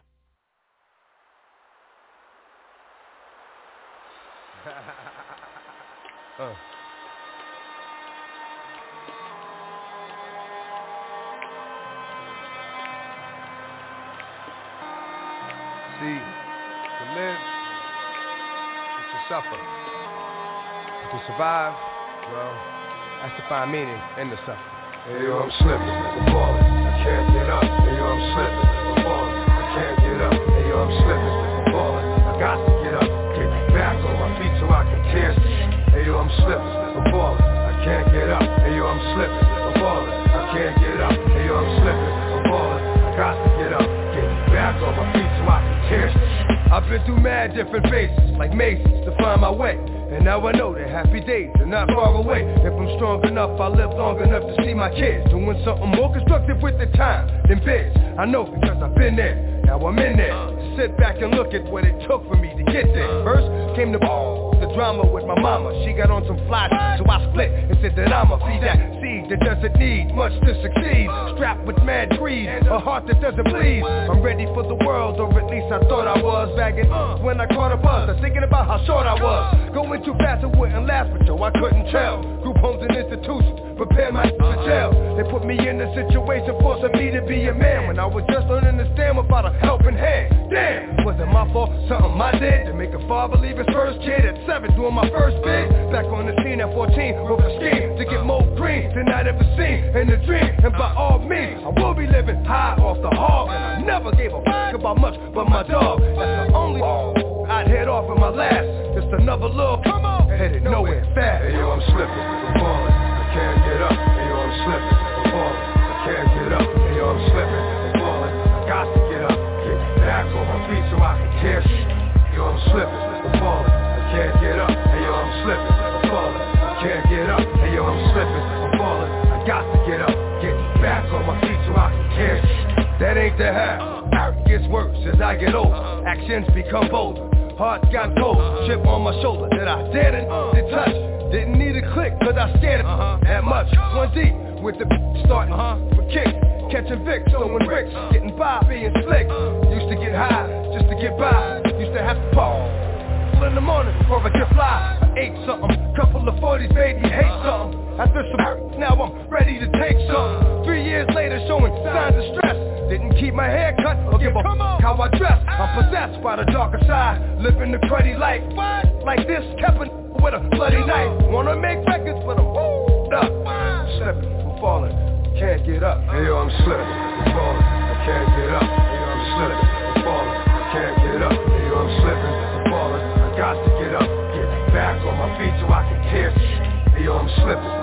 See, to live is to suffer. To survive, well, that's to find meaning in the suffering. Hey, yo, I'm slipping, I'm falling, I can't get up. Hey, yo, I'm slipping, I'm falling, I can't get up. Hey, yo, I'm slipping, I'm falling, I got to get up. Get back on my feet so I can tear. Hey, yo, I'm slipping, I'm falling, I can't get up. Hey, yo, I'm slipping, I'm falling, I can't get up. Hey yo, I'm slipping, I'm falling, I got to get up. Get back on my feet so I can catch. I've been through mad different phases, like mazes, to find my way. And now I know that happy days are not far away. If I'm strong enough, I'll live long enough to see my kids doing something more constructive with the time than biz. I know because I've been there, now I'm in there. Sit back and look at what it took for me to get there. First came the drama with my mama. She got on some fly so I split and said that I'ma feed that seed that doesn't need much to succeed. Strapped with mad greed, a heart that doesn't bleed. I'm ready for the world, or at least I thought I was. Bagging when I caught a buzz, I'm thinking about how short I was. Going too fast, it wouldn't last, but yo, I couldn't tell. Group homes and institutions prepare my for jail. They put me in a situation forcing me to be a man when I was just learning to stand without a helping hand. Damn, was it my fault? Something I did to make a father leave his first kid at 7 doing my first bid. Back on the scene at 14 with a scheme to get more green than I'd ever seen in a dream. And by all means, I will be living high off the hog. And I never gave a fuck about much but my dog. That's the only I'd head off in my last. Just another little come on, headed nowhere fast. Hey yo, I'm slipping, I'm falling, I can't get up. Hey yo, I'm slipping, I'm falling, I can't get up. Hey yo, I'm slipping, I'm falling, I got to get up. Get back on my feet so I can catch. Yo, I'm slipping, I'm falling, I can't get up. Hey yo, I'm slipping, I'm falling, I can't get up. Hey yo, I'm slipping, I'm falling, I got to get up. Get back on my feet so I can catch. That ain't the half. It gets worse as I get older. Actions become bolder. Heart got cold. Chip on my shoulder that I didn't touch. Didn't need a click cause I scared it that much. One deep with the starting for kick. Catching Vic, throwing bricks. Getting by, being slick. Used to get high just to get by. Used to have to pop in the morning before I could fly. I ate something. Couple of 40s made me hate something. After some now I'm ready to take something. 3 years later showing signs of stress. Didn't keep my hair cut or give a how I dress. I'm possessed by the darker side. Living the cruddy life. Like this, kept it with a bloody knife. Wanna make records, but I'm up. Slipping, I'm falling, can't get up. Hey yo, I'm slipping, I'm falling, I can't get up. Hey yo, I'm slipping, I'm falling, I can't get up. Hey yo, I'm slipping, I'm falling, I got to get up. Get back on my feet so I can catch. Hey yo, I'm slipping.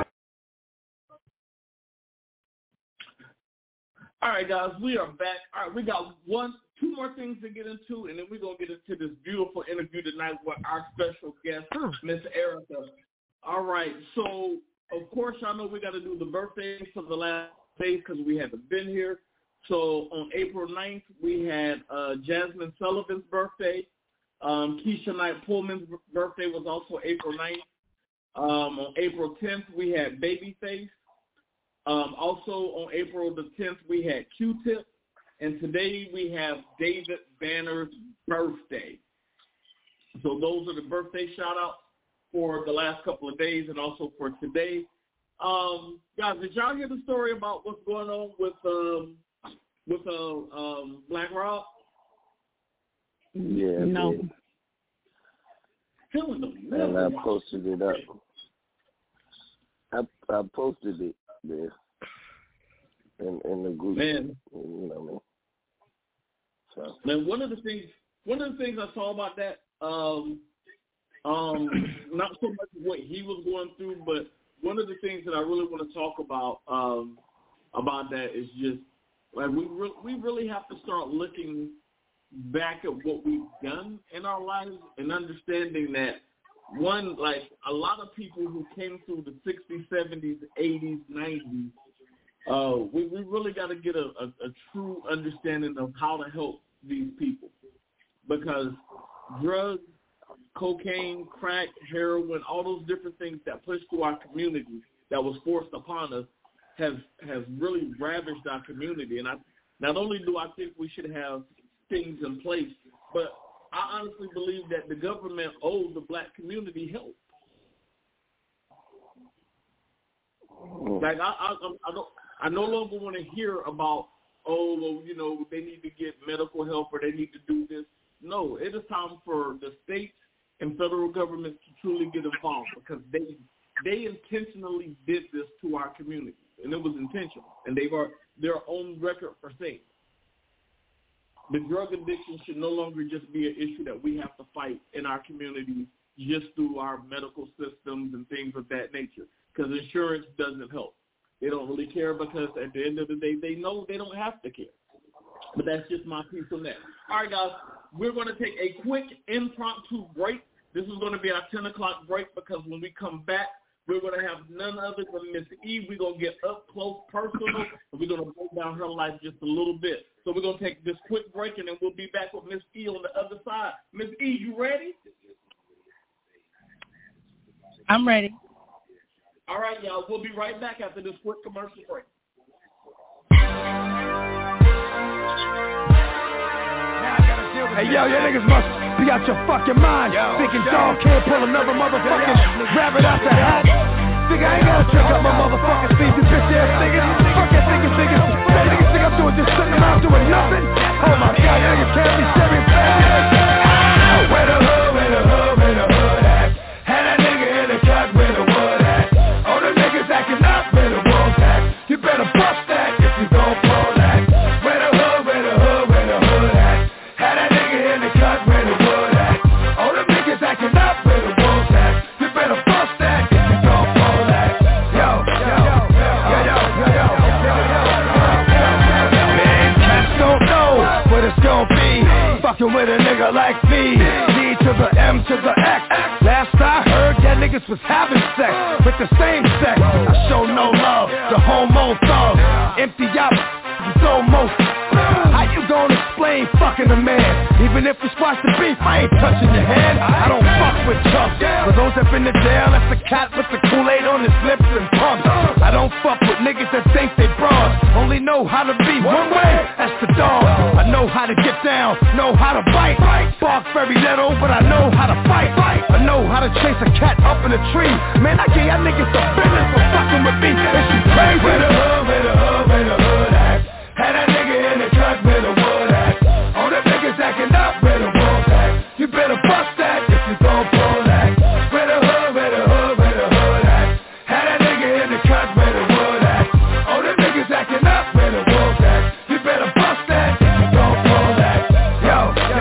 All right, guys, we are back. All right, we got two more things to get into, and then we're going to get into this beautiful interview tonight with our special guest, Miss Erica. All right, so, of course, y'all know we got to do the birthdays for the last days because we haven't been here. So on April 9th, we had Jasmine Sullivan's birthday. Keisha Knight Pullman's birthday was also April 9th. On April 10th, we had Babyface. Also on April the 10th, we had Q-Tip, and today we have David Banner's birthday. So those are the birthday shout-outs for the last couple of days and also for today. Guys, did y'all hear the story about what's going on with Black Rob? Yeah, no. And I posted it up. I posted it there in the group. Man, you know what I mean? So. Man, one of the things I saw about that, not so much what he was going through, but one of the things that I really want to talk about that is just like we really have to start looking back at what we've done in our lives and understanding that one, like a lot of people who came through the 60s, 70s, 80s, 90s, we really got to get a true understanding of how to help these people, because drugs, cocaine, crack, heroin, all those different things that pushed through our community that was forced upon us has really ravaged our community. And not only do I think we should have things in place, but I honestly believe that the government owes the black community help. Like I no longer want to hear about, they need to get medical help or they need to do this. No, it is time for the state and federal government to truly get involved, because they intentionally did this to our community, and it was intentional, and they've their own record for saying. The drug addiction should no longer just be an issue that we have to fight in our community just through our medical systems and things of that nature, because insurance doesn't help. They don't really care because at the end of the day, they know they don't have to care. But that's just my piece on that. All right, guys, we're going to take a quick impromptu break. This is going to be our 10 o'clock break because when we come back, we're going to have none other than Miss E. We're going to get up close, personal, and we're going to break down her life just a little bit. So we're going to take this quick break, and then we'll be back with Miss E on the other side. Miss E, you ready? I'm ready. All right, y'all. We'll be right back after this quick commercial break. Hey, yo, you niggas must be out your fucking mind. Thinking dog can't pull another motherfucking rabbit out the hat. Nigga, I ain't gotta trick up my motherfucking speed, you bitch ass niggas. Fuck that niggas. That niggas think I'm doing just sitting around doing nothing. Oh my god, niggas can't be serious. Where the hood at? Had that nigga in the truck where the wood at. All the niggas acting up where the wolves at. You better bust that if you gon' pull that. Where the hood at? Had that nigga in the truck where the wood at. All the niggas acting up where the wolves at. You better bust that if you gon' pull that. Yo. Man, cats don't know what it's gon' be. Fucking with a nigga like me. D to the M to the X. Last I heard, that niggas was having sex with the same sex. I show no love, the homo thug. Empty out, it's almost. How you gonna explain fucking a man? Even if we squash the beef, I ain't touching your hand. I don't fuck with chumps. For those up in the jail, that's the cat with the Kool-Aid on his lips and pumps. I don't fuck with niggas that think they bras. Only know how to be one way, that's the dog. I know how to get down, know how to bite. Bark very little, but I know how to fight. I know how to chase a cat up in a tree. Man, I gave y'all niggas the business for fucking with me. Is you crazy? Where the hood at? Had that nigga in the truck where the wood at. All the niggas acting up where the wolves at. You better bust that if you gon' pull that. Where the hood at? Had that nigga in the truck where the wood at. All the niggas acting up where the wolves at. You better bust that if you gon' pull that. Yo.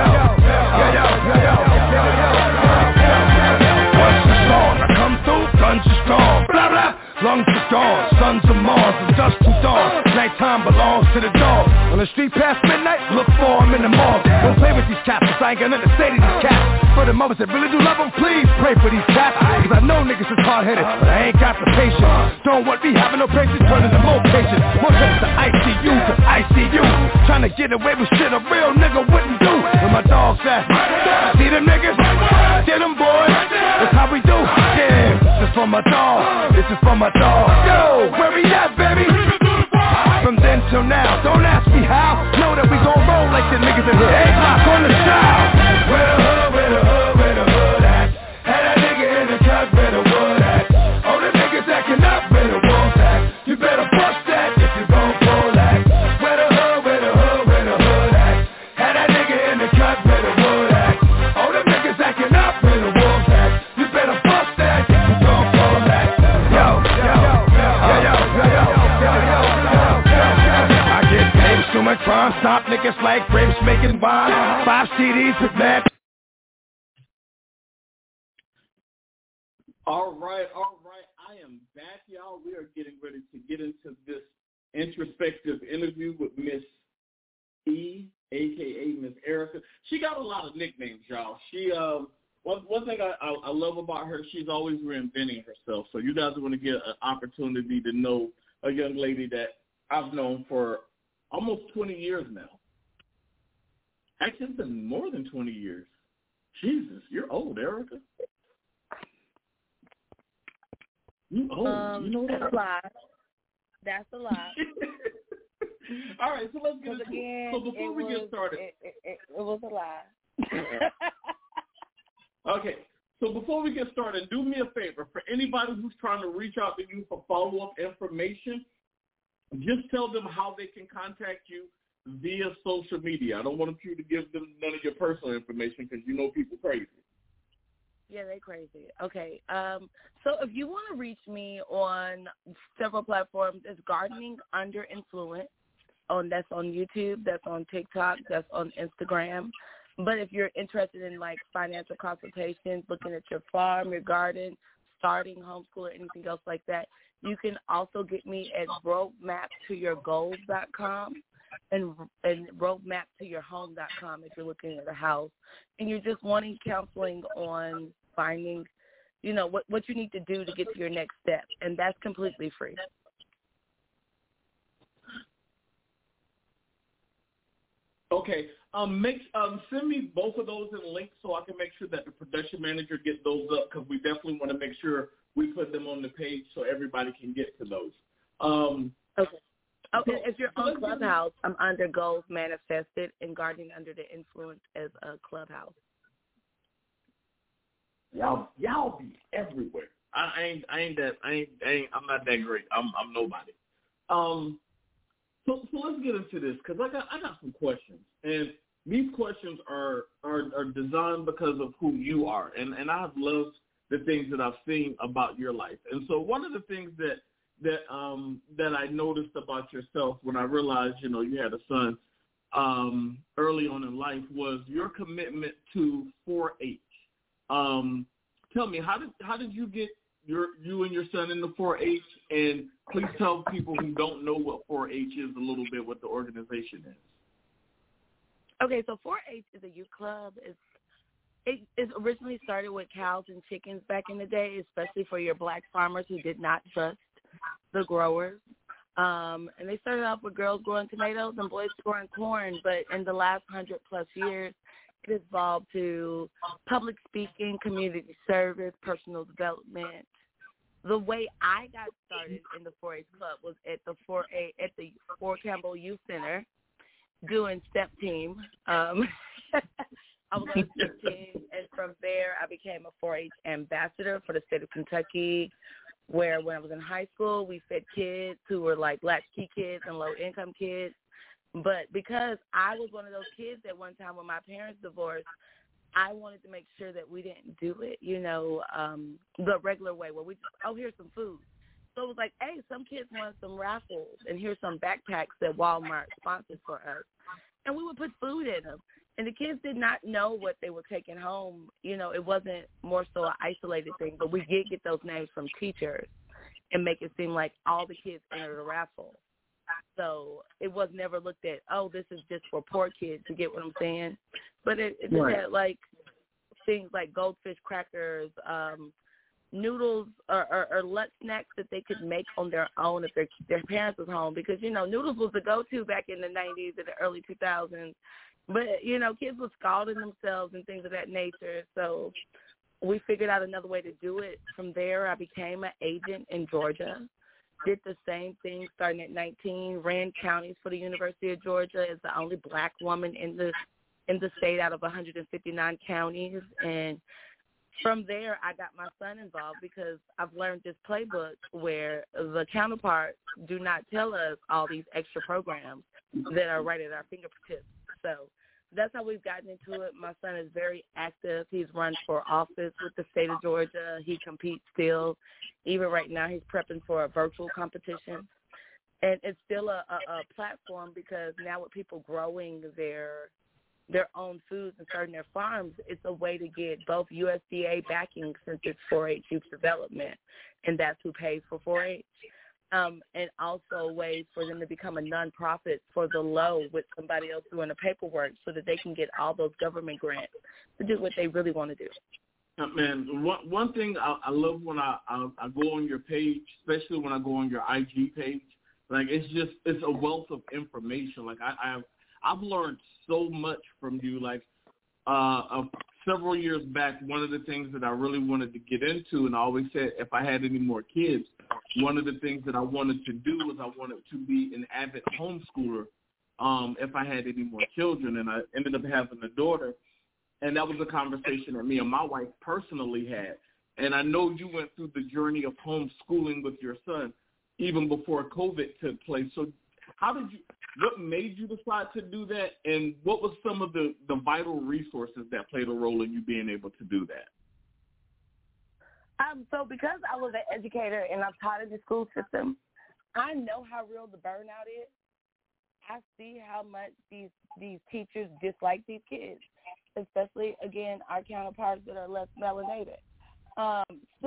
Once it's on, I come through, guns is gone. Blah blah, lungs is gone. Sons of Mars and dust to dawn. Nighttime belongs to the dog. On the street past midnight, look for him in the mall. Don't play with these cats, I ain't got nothing to say to these cats. For the mothers that really do love them, please pray for these cats. Cause I know niggas is hard-headed, but I ain't got the patience. Don't want me having no patience, turning to more patience. More trips to ICU. Trying to get away with shit a real nigga wouldn't do. When my dogs at, see them niggas? Get them boys, that's how we do. Yeah, this is for my dog, Yo, where we at, baby? From then till now, don't ask me how. Know that we gon' roll like the niggas in here. A-Block on the south. Where the hood at? Had that nigga in the truck where the wood at. All the niggas acting up where the wolves at. You better bust that if you gon' pull that. Where the hood at? Had that nigga in the truck where the wood at. All the niggas acting up where the wolves at. You better bust that if you gon' pull that. Yo. I get paid, so much crime, stop niggas like grapes making wine. 5 CDs with mad. All right. I am back, y'all. We are getting ready to get into this introspective interview with Miss E, a.k.a. Miss Erica. She got a lot of nicknames, y'all. She one thing I love about her, she's always reinventing herself. So you guys are going to get an opportunity to know a young lady that I've known for almost 20 years now. Actually, it's been more than 20 years. Jesus, you're old, Erica. You old. You know that? That's a lie. All right, so let's get into it. So before we get started. It was a lie. Okay, so before we get started, do me a favor. For anybody who's trying to reach out to you for follow-up information, just tell them how they can contact you via social media. I don't want you to give them none of your personal information because you know people crazy. Yeah, they crazy. Okay, so if you want to reach me on several platforms, it's Gardening Under Influence. That's on YouTube, that's on TikTok, that's on Instagram. But if you're interested in, like, financial consultations, looking at your farm, your garden, starting homeschool or anything else like that, you can also get me at roadmaptoyourgoals.com and roadmaptoyourhome.com if you're looking at a house and you're just wanting counseling on finding, what you need to do to get to your next step, and that's completely free. Okay. Send me both of those in links so I can make sure that the production manager gets those up, because we definitely want to make sure we put them on the page so everybody can get to those. Okay. Oh, if you're on Clubhouse, I'm under Goals Manifested and Guardian Under the Influence as a Clubhouse. Y'all be everywhere. I'm not that great. I'm nobody. So let's get into this, because I got some questions, and these questions are designed because of who you are, and I've loved the things that I've seen about your life. And so one of the things that I noticed about yourself when I realized you had a son early on in life was your commitment to 4-H. Tell me, how did you get you and your son into 4-H, and please tell people who don't know what 4-H is a little bit what the organization is. Okay, so 4-H is a youth club. It originally started with cows and chickens back in the day, especially for your black farmers who did not trust the growers. And they started off with girls growing tomatoes and boys growing corn, but in the last 100+ years, it evolved to public speaking, community service, personal development. The way I got started in the 4-H club was at the Fort Campbell Youth Center doing step team. I was on a step team, and from there I became a 4-H ambassador for the state of Kentucky, where when I was in high school, we fed kids who were like latchkey kids and low-income kids. But because I was one of those kids at one time when my parents divorced, I wanted to make sure that we didn't do it, the regular way where we just, here's some food. So it was like, hey, some kids want some raffles, and here's some backpacks that Walmart sponsored for us. And we would put food in them. And the kids did not know what they were taking home. It wasn't more so an isolated thing, but we did get those names from teachers and make it seem like all the kids entered a raffle. So it was never looked at, this is just for poor kids, you get what I'm saying? But it just had, like, things like goldfish crackers, noodles or lunch snacks that they could make on their own if their parents was home. Because, noodles was the go-to back in the 90s and the early 2000s. But, kids were scalding themselves and things of that nature. So we figured out another way to do it. From there, I became an agent in Georgia. Did the same thing starting at 19, ran counties for the University of Georgia as the only black woman in the state out of 159 counties. And from there, I got my son involved because I've learned this playbook where the counterparts do not tell us all these extra programs that are right at our fingertips. So that's how we've gotten into it. My son is very active. He's run for office with the state of Georgia. He competes still. Even right now, he's prepping for a virtual competition. And it's still a platform because now with people growing their own foods and starting their farms, it's a way to get both USDA backing since it's 4-H youth development, and that's who pays for 4-H. And also ways for them to become a nonprofit for the low with somebody else doing the paperwork so that they can get all those government grants to do what they really want to do. Man, one thing I love when I go on your page, especially when I go on your IG page, like it's a wealth of information. Like I've learned so much from you. Like several years back, one of the things that I really wanted to get into, and I always said if I had any more kids, one of the things that I wanted to do was I wanted to be an avid homeschooler if I had any more children, and I ended up having a daughter. And that was a conversation that me and my wife personally had. And I know you went through the journey of homeschooling with your son even before COVID took place. So what made you decide to do that? And what was some of the vital resources that played a role in you being able to do that? So because I was an educator and I've taught in the school system, I know how real the burnout is. I see how much these teachers dislike these kids, especially, again, our counterparts that are less melanated. So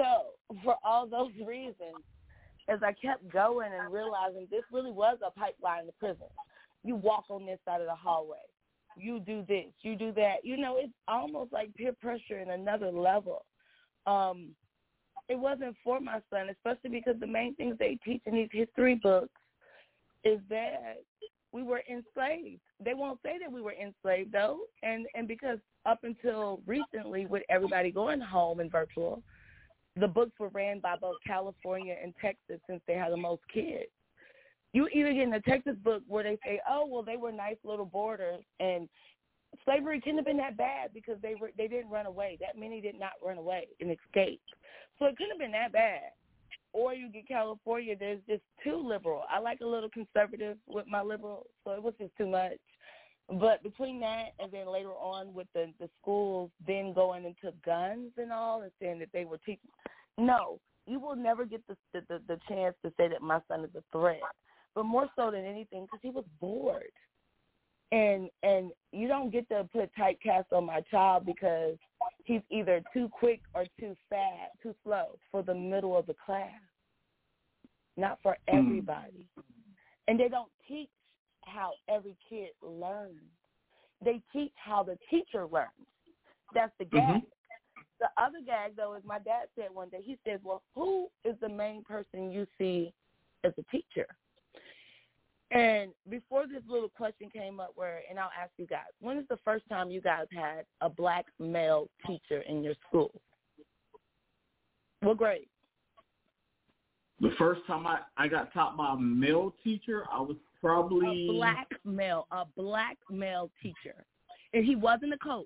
for all those reasons, as I kept going and realizing this really was a pipeline to prison. You walk on this side of the hallway. You do this. You do that. You know, it's almost like peer pressure in another level. It wasn't for my son, especially because the main things they teach in these history books is that we were enslaved. They won't say that we were enslaved, though, and because up until recently, with everybody going home and virtual, the books were ran by both California and Texas since they had the most kids. You even get in the Texas book where they say, oh, well, they were nice little boarders, and slavery couldn't have been that bad because they didn't run away. That many did not run away and escape. So it couldn't have been that bad. Or you get California, there's just too liberal. I like a little conservative with my liberal, so it was just too much. But between that and then later on with the schools then going into guns and all and saying that they were teaching, no, you will never get the chance to say that my son is a threat. But more so than anything, because he was bored. And you don't get to put typecast on my child because he's either too quick or too fast, too slow for the middle of the class. Not for everybody. And they don't teach how every kid learns. They teach how the teacher learns. That's the gag. Mm-hmm. The other gag, though, is my dad said one day, he said, well, who is the main person you see as a teacher? And before this little question came up and I'll ask you guys, when is the first time you guys had a black male teacher in your school? What grade? The first time I got taught by a male teacher, I was probably... A black male teacher. And he wasn't a coach.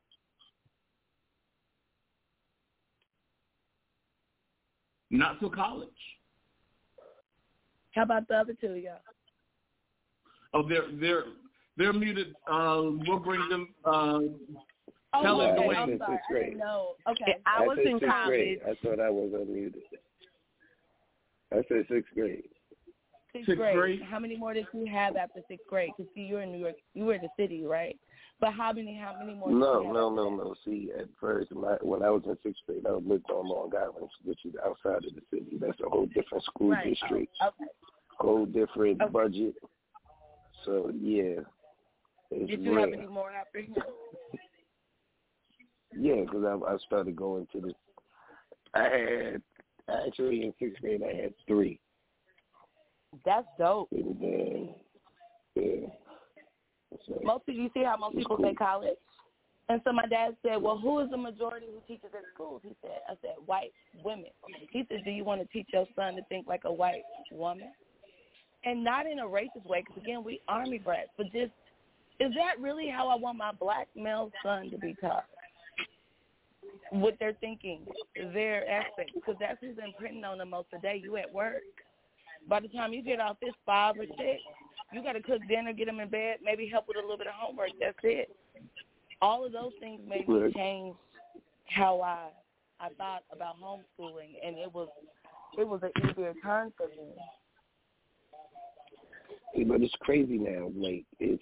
Not till college. How about the other two, y'all? Oh, they're muted. We'll bring them. Tell them okay. the way. I'm sorry. I didn't know. Okay, I was in college. Grade. I thought I was unmuted. I said sixth grade. Sixth grade. How many more did you have after sixth grade? Because see, you're in New York. You were in the city, right? But how many more? No. See, at first, when I was in sixth grade, I lived on Long Island, which is outside of the city. That's a whole different school district. Okay. Whole different budget. So, yeah. Did you have any more after him? Yeah, because I started going to actually in sixth grade, I had 3. That's dope. And then, yeah. So, you see how most people say college? And so my dad said, well, who is the majority who teaches at schools? I said, white women. He said, do you want to teach your son to think like a white woman? And not in a racist way, because, again, we Army brats, but just, is that really how I want my black male son to be taught? What they're thinking, their aspects, because that's who's imprinting on them most of the day. You at work. By the time you get off, it's 5 or 6. You got to cook dinner, get them in bed, maybe help with a little bit of homework. That's it. All of those things made me change how I thought about homeschooling, and it was an easier turn for me. But it's crazy now. Like, it's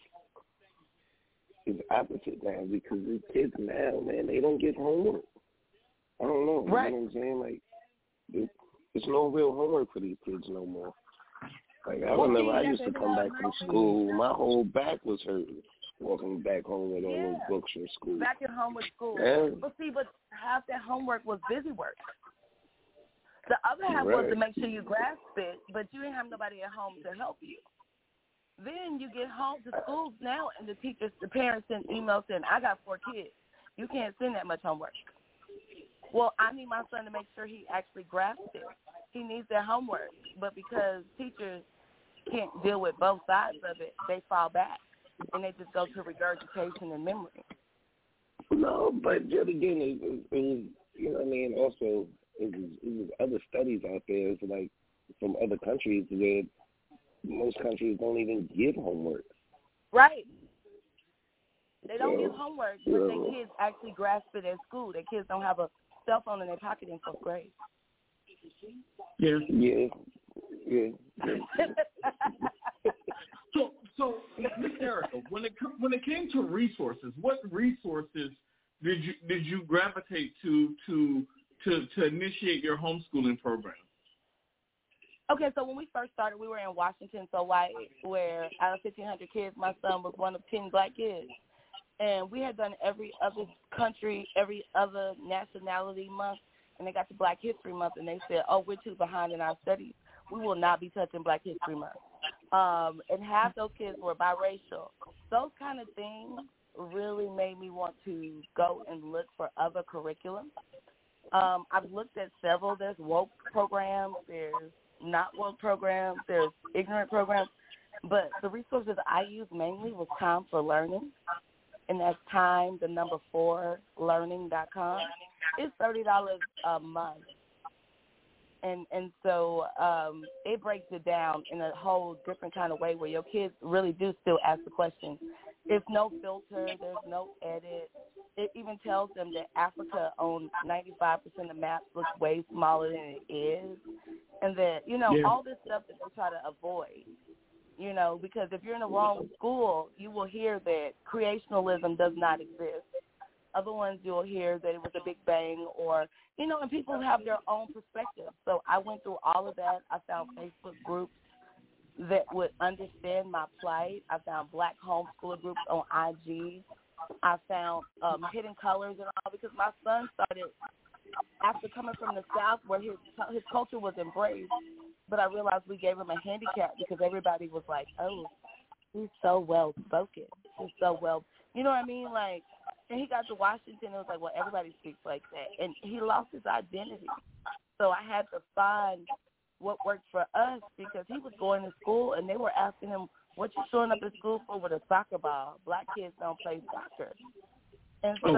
opposite now because the kids now, man, they don't get homework. I don't know. Right. You know what I'm saying? Like, there's no real homework for these kids no more. Like, I remember I used to come back from school. My whole back was hurting walking back home with all those books from school. Back at home with school. Yeah. But half that homework was busy work. The other half was to make sure you grasp it, but you didn't have nobody at home to help you. Then you get home to schools now, and the parents send emails saying, I got 4 kids. You can't send that much homework. Well, I need my son to make sure he actually grasps it. He needs that homework. But because teachers can't deal with both sides of it, they fall back, and they just go to regurgitation and memory. No, but yet again, it was, you know what I mean, also, it was other studies out there. It's like from other countries where most countries don't even give homework. Right. They don't give homework, but their kids actually grasp it at school. Their kids don't have a cell phone in their pocket in 4th grade. Yeah. So, Ms. Erica, when it came to resources, what resources did you gravitate to to initiate your homeschooling program? Okay, so when we first started, we were in Washington, so white, where out of 1,500 kids, my son was one of 10 black kids. And we had done every other country, every other nationality month, and they got to Black History Month, and they said, oh, we're too behind in our studies. We will not be touching Black History Month. And half those kids were biracial. Those kind of things really made me want to go and look for other curriculum. I've looked at several. There's woke programs. There's not woke programs. There's ignorant programs. But the resources I used mainly was Time for Learning, and that's time, the number 4, learning.com. It's $30 a month. And so it breaks it down in a whole different kind of way where your kids really do still ask the questions. There's no filter. There's no edit. It even tells them that Africa on 95% of maps looks way smaller than it is. And that, all this stuff that they try to avoid, because if you're in the wrong school, you will hear that creationalism does not exist. Other ones you'll hear that it was a big bang or, and people have their own perspective. So I went through all of that. I found Facebook groups that would understand my plight. I found black homeschooler groups on IG. I found Hidden Colors and all because my son started, after coming from the South where his culture was embraced, but I realized we gave him a handicap because everybody was like, oh, he's so well-spoken. He's so well, you know what I mean? Like, and he got to Washington, it was like, well, everybody speaks like that. And he lost his identity. So I had to find what worked for us because he was going to school and they were asking him, what you showing up at school for with a soccer ball? Black kids don't play soccer. And so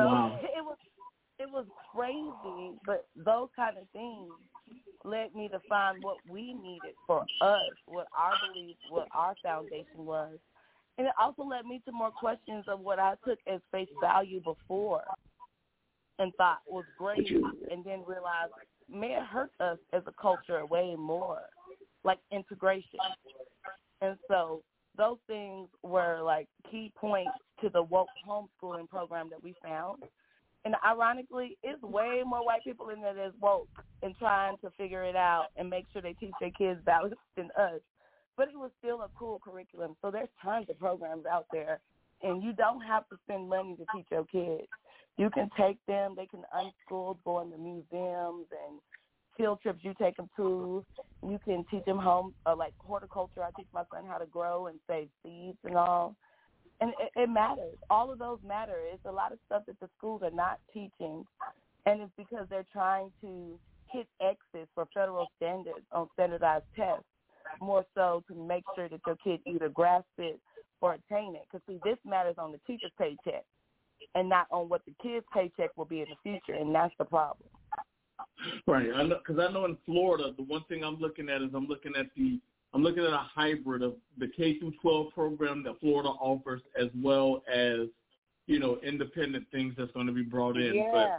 it was crazy, but those kind of things led me to find what we needed for us, what our beliefs, what our foundation was. And it also led me to more questions of what I took as face value before and thought was great, and then realized may it hurt us as a culture way more, like integration. And so those things were like key points to the woke homeschooling program that we found. And ironically, it's way more white people in there that's woke and trying to figure it out and make sure they teach their kids balance than us. But it was still a cool curriculum. So there's tons of programs out there, and you don't have to spend money to teach your kids. You can take them. They can unschool, go into museums and field trips you take them to. You can teach them like horticulture. I teach my son how to grow and save seeds and all. And it matters. All of those matter. It's a lot of stuff that the schools are not teaching, and it's because they're trying to hit X's for federal standards on standardized tests, more so to make sure that your kid either grasp it or attain it. Because, see, this matters on the teacher's paycheck and not on what the kid's paycheck will be in the future, and that's the problem. Right, because I know in Florida, the one thing I'm looking at is I'm looking at a hybrid of the K-12 program that Florida offers as well as, independent things that's going to be brought in. Yeah.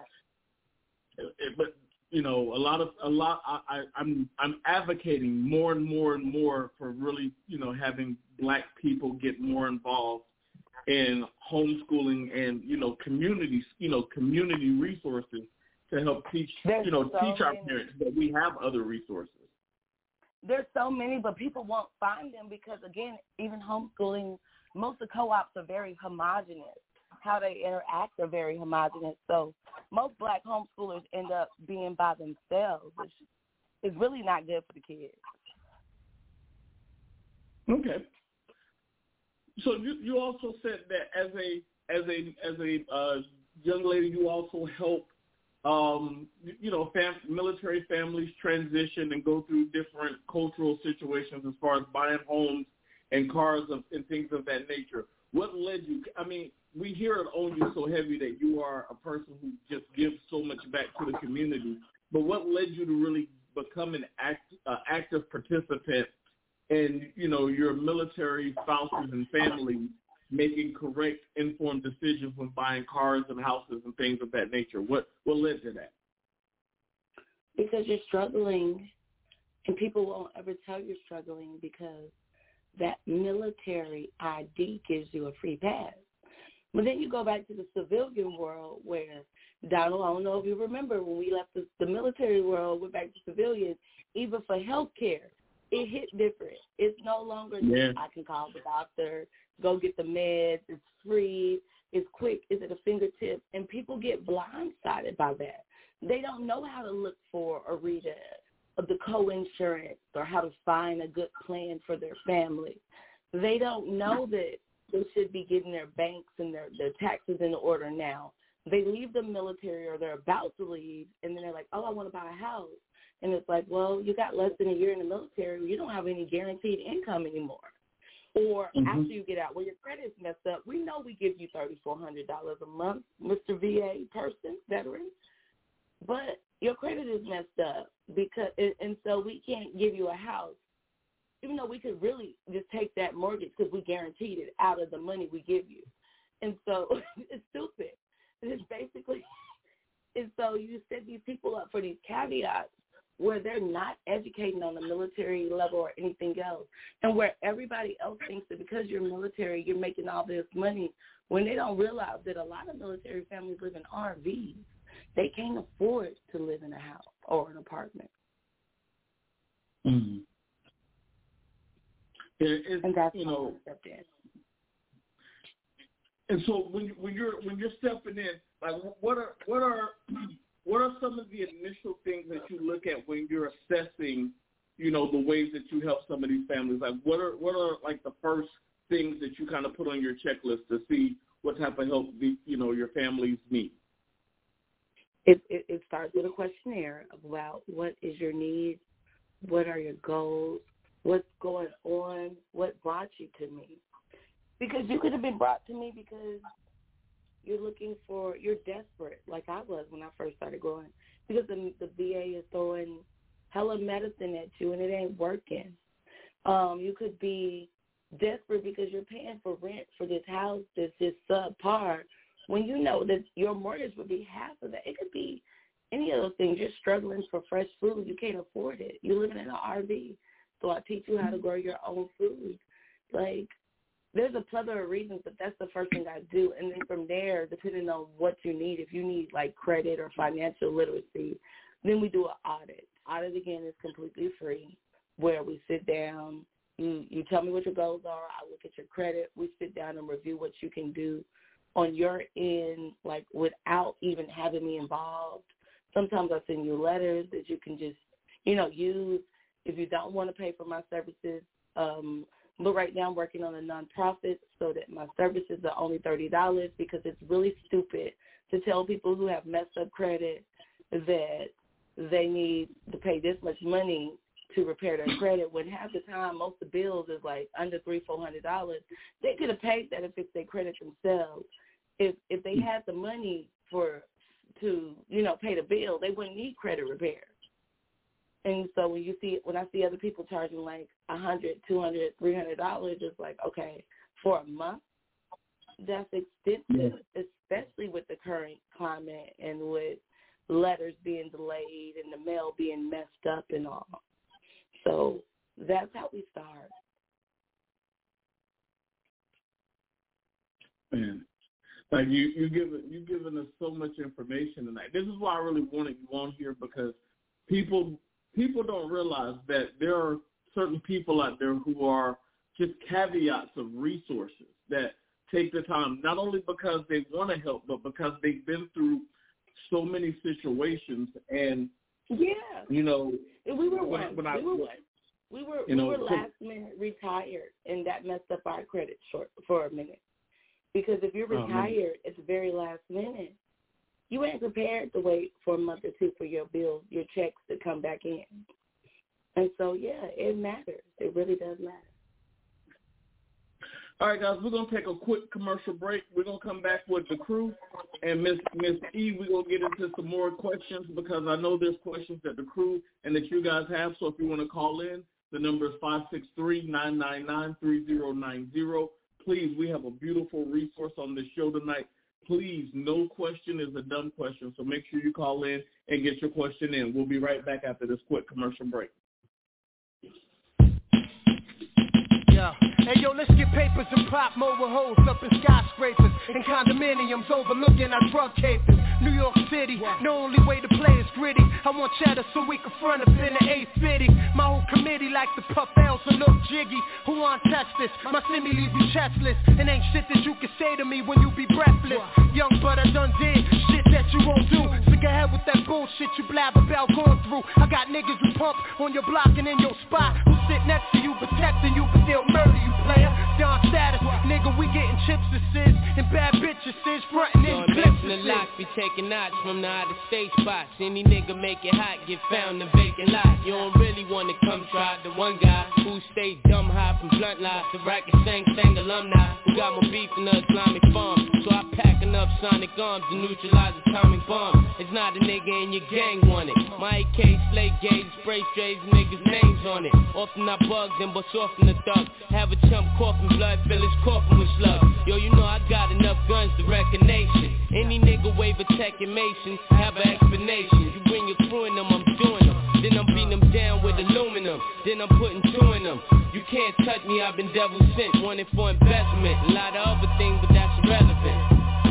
But I'm advocating more and more for really, having black people get more involved in homeschooling and, community resources to help teach, teach our parents that we have other resources. There's so many, but people won't find them because, again, even homeschooling, most of co-ops are very homogenous. How they interact are very homogenous. So most black homeschoolers end up being by themselves, which is really not good for the kids. Okay. So you also said that as a young lady, you also help military families transition and go through different cultural situations as far as buying homes and cars and things of that nature. What led you? I mean, we hear it on you so heavy that you are a person who just gives so much back to the community. But what led you to really become an active participant in, your military spouses and families making correct, informed decisions when buying cars and houses and things of that nature? What led to that? Because you're struggling, and people won't ever tell you're struggling because that military ID gives you a free pass. But then you go back to the civilian world where Donald, I don't know if you remember when we left the military world, went back to civilians, even for health care, it hit different. It's no longer just I can call the doctor, go get the meds, it's free, it's quick, it's at a fingertip, and people get blindsided by that. They don't know how to look for or read the co-insurance or how to find a good plan for their family. They don't know that they should be getting their banks and their taxes in order now. They leave the military or they're about to leave, and then they're like, oh, I want to buy a house. And it's like, well, you got less than a year in the military. You don't have any guaranteed income anymore. Or after you get out, well, your credit's messed up. We know we give you $3,400 a month, Mr. VA person, veteran, but your credit is messed up and so we can't give you a house, even though we could really just take that mortgage because we guaranteed it out of the money we give you. And so it's stupid. It's basically, and so you set these people up for these caveats where they're not educating on the military level or anything else, and where everybody else thinks that because you're military, you're making all this money, when they don't realize that a lot of military families live in RVs. They can't afford to live in a house or an apartment. Mm-hmm. And that's And so when you're stepping in, like what are some of the initial things that you look at when you're assessing, the ways that you help some of these families? Like what are like the first things that you kind of put on your checklist to see what type of help your families need? It starts with a questionnaire about what is your need, what are your goals, what's going on, what brought you to me. Because you could have been brought to me because you're desperate, like I was when I first started going, because the VA is throwing hella medicine at you and it ain't working. You could be desperate because you're paying for rent for this house that's just subpar, when you know that your mortgage would be half of that. It could be any of those things. You're struggling for fresh food. You can't afford it. You're living in an RV. So I teach you how to grow your own food. Like, there's a plethora of reasons, but that's the first thing I do. And then from there, depending on what you need, if you need, like, credit or financial literacy, then we do an audit. Audit, again, is completely free, where we sit down. You tell me what your goals are. I look at your credit. We sit down and review what you can do on your end, like, without even having me involved. Sometimes I send you letters that you can just, use if you don't want to pay for my services. But right now I'm working on a nonprofit so that my services are only $30, because it's really stupid to tell people who have messed up credit that they need to pay this much money to repair their credit, when half the time most of the bills is like under $300-400. They could have paid that and fixed their credit themselves. If they had the money to pay the bill, they wouldn't need credit repair. And so when I see other people charging like $100, $200, $300, it's like, okay, for a month, that's expensive, especially with the current climate and with letters being delayed and the mail being messed up and all. So that's how we start. Man, like you giving us so much information tonight. This is why I really wanted you on here, because people don't realize that there are certain people out there who are just caveats of resources that take the time, not only because they want to help, but because they've been through so many situations. And we were last minute retired, and that messed up our credit short for a minute. Because if you're retired at the very last minute, you ain't prepared to wait for a month or two for your bills, your checks to come back in. And so, it matters. It really does matter. All right, guys, we're going to take a quick commercial break. We're going to come back with the crew. And Miss E, we're going to get into some more questions, because I know there's questions that the crew and that you guys have. So if you want to call in, the number is 563-999-3090. Please, we have a beautiful resource on this show tonight. Please, no question is a dumb question, so make sure you call in and get your question in. We'll be right back after this quick commercial break. Yeah. Hey yo, let's get papers and pop mobile hoes up in skyscrapers and condominiums overlooking our drug capers. New York City, the only way to play is gritty. I want cheddar so we can front up in the 850. My whole committee like to puff L's and look jiggy. Who want test this? My semi leave you chestless. And ain't shit that you can say to me when you be breathless. Young but I done did shit that you won't do. Sick ahead with that bullshit you blab about going through. I got niggas who pump on your block and in your spot, who sit next to you protecting you but they'll murder you, player. Don status, nigga, we getting chips assists and bad bitches sis frontin' in clips the lock be taking knots from the out of state spots. Any nigga make it hot, get found in vacant lot. You don't really wanna come try the one guy who stayed dumb high from blunt lie. The racket sang alumni who got more beef than the Islamic farm. So I pack enough sonic arms to neutralize atomic bombs. It's not a nigga in your gang want it. My AK slate gauge, spray strays, niggas names on it. Often I bug them, but often the thug. Have a chump coughing blood, fill his coffin with slugs. Yo, you know I got enough guns to wreck a nation. Any nigga wave a tech and mason, have an explanation. You bring your crew in them, I'm doing them. Then I'm beating them down with aluminum. Then I'm putting two in them. You can't touch me, I've been devil sent. Wanted for investment, a lot of other things, but that's irrelevant.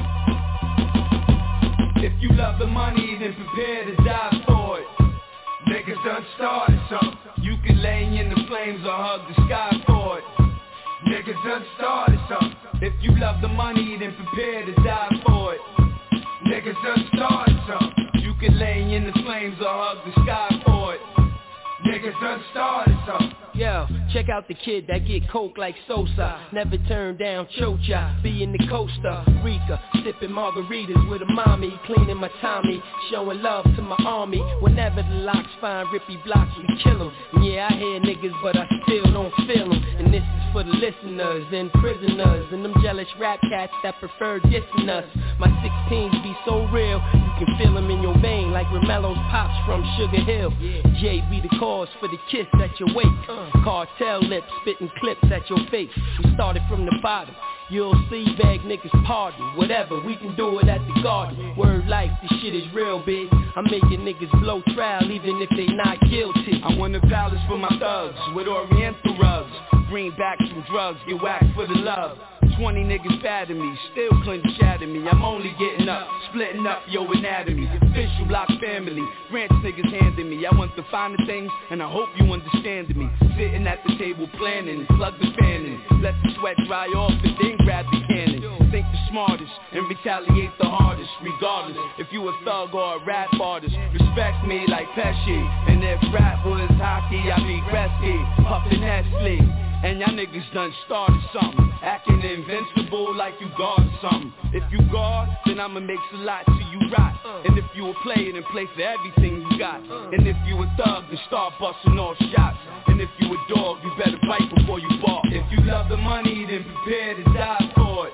If you love the money, then prepare to die for it. Niggas done started something. You can lay in the flames or hug the sky for it. Niggas done started something. If you love the money, then prepare to die for it. Niggas done started something. You can lay in the flames or hug the sky for it. Niggas done started something. Yo, check out the kid that get coke like Sosa. Never turn down Chocha, be in the Costa Rica, sipping margaritas with a mommy, cleaning my Tommy, showing love to my army. Whenever the locks find rippy blocks, we kill them. Yeah, I hear niggas, but I still don't feel them. And this is for the listeners and prisoners and them jealous rap cats that prefer dissing us. My 16s be so real, you can feel them in your vein like Romelo's pops from Sugar Hill. J be the cause for the kiss at your wake. Cartel lips, spitting clips at your face. We started from the bottom. You'll see beg niggas pardon. Whatever, we can do it at the garden. Word life, this shit is real big. I'm making niggas blow trial even if they not guilty. I want a palace for my thugs with oriental rugs. Greenbacks from drugs, get whacked for the love. 20 niggas bad at me, still couldn't shatter me. I'm only getting up, splitting up your anatomy. Official block family, ranch niggas handing me. I want the finer things, and I hope you understand me. Sitting at the table planning, plug the fan in. Let the sweat dry off and then grab the cannon. Think the smartest and retaliate the hardest. Regardless, if you a thug or a rap artist, respect me like Pesci. And if rap was hockey, I be Gretzky, puffin' Nestle. And y'all niggas done started something, acting invincible like you guard something. If you guard, then I'ma make a lot till you rot. And if you a player, then play for everything you got. And if you a thug, then start busting off shots. And if you a dog, you better bite before you bark. If you love the money, then prepare to die for it.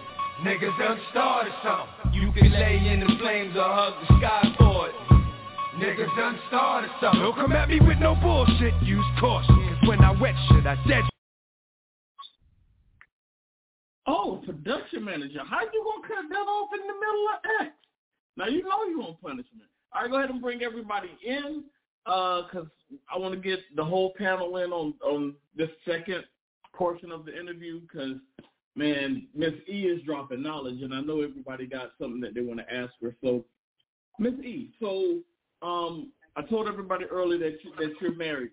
Niggas done started something. You can lay in the flames or hug the sky for it. Niggas done started something. Don't come at me with no bullshit, use caution. Cause when I wet shit, I dead. Oh, production manager, how you gonna cut that off in the middle of X? Now you know you want punishment. All right, go ahead and bring everybody in, cause I want to get the whole panel in on this second portion of the interview. Cause man, Miss E is dropping knowledge, and I know everybody got something that they want to ask her. So, Miss E, so I told everybody earlier that you're married.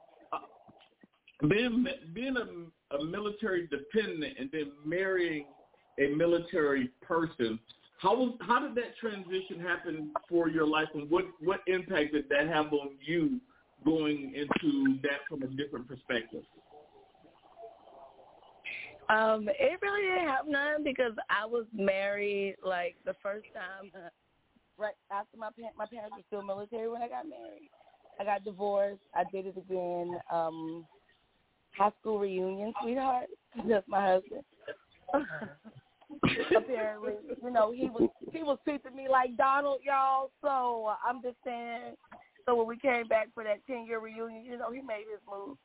Being a military dependent and then marrying a military person, how did that transition happen for your life, and what impact did that have on you going into that from a different perspective? It really didn't have none because I was married like the first time right after my parents were still military when I got married. I got divorced. I did it again. High school reunion, sweetheart. That's my husband. Apparently, you know, he was treating me like Donald, y'all. So I'm just saying. So when we came back for that 10-year reunion, you know, he made his move.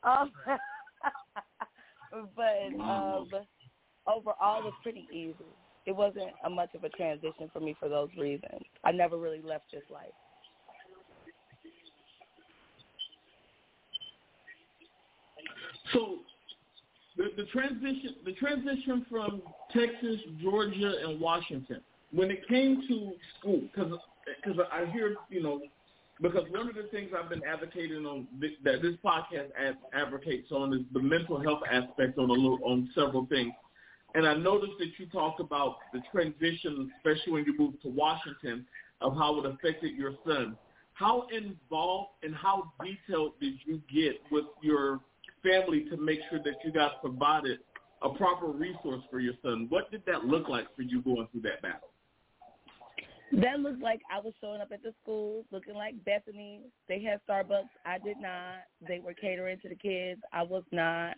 But overall, it was pretty easy. It wasn't much of a transition for me for those reasons. I never really left this life. So the transition from Texas, Georgia, and Washington, when it came to school, because I hear, because one of the things I've been advocating on that this podcast advocates on is the mental health aspect on several things. And I noticed that you talked about the transition, especially when you moved to Washington, of how it affected your son. How involved and how detailed did you get with your family to make sure that you guys provided a proper resource for your son? What did that look like for you going through that battle? That looked like I was showing up at the school looking like Bethany. They had Starbucks. I did not. They were catering to the kids. I was not.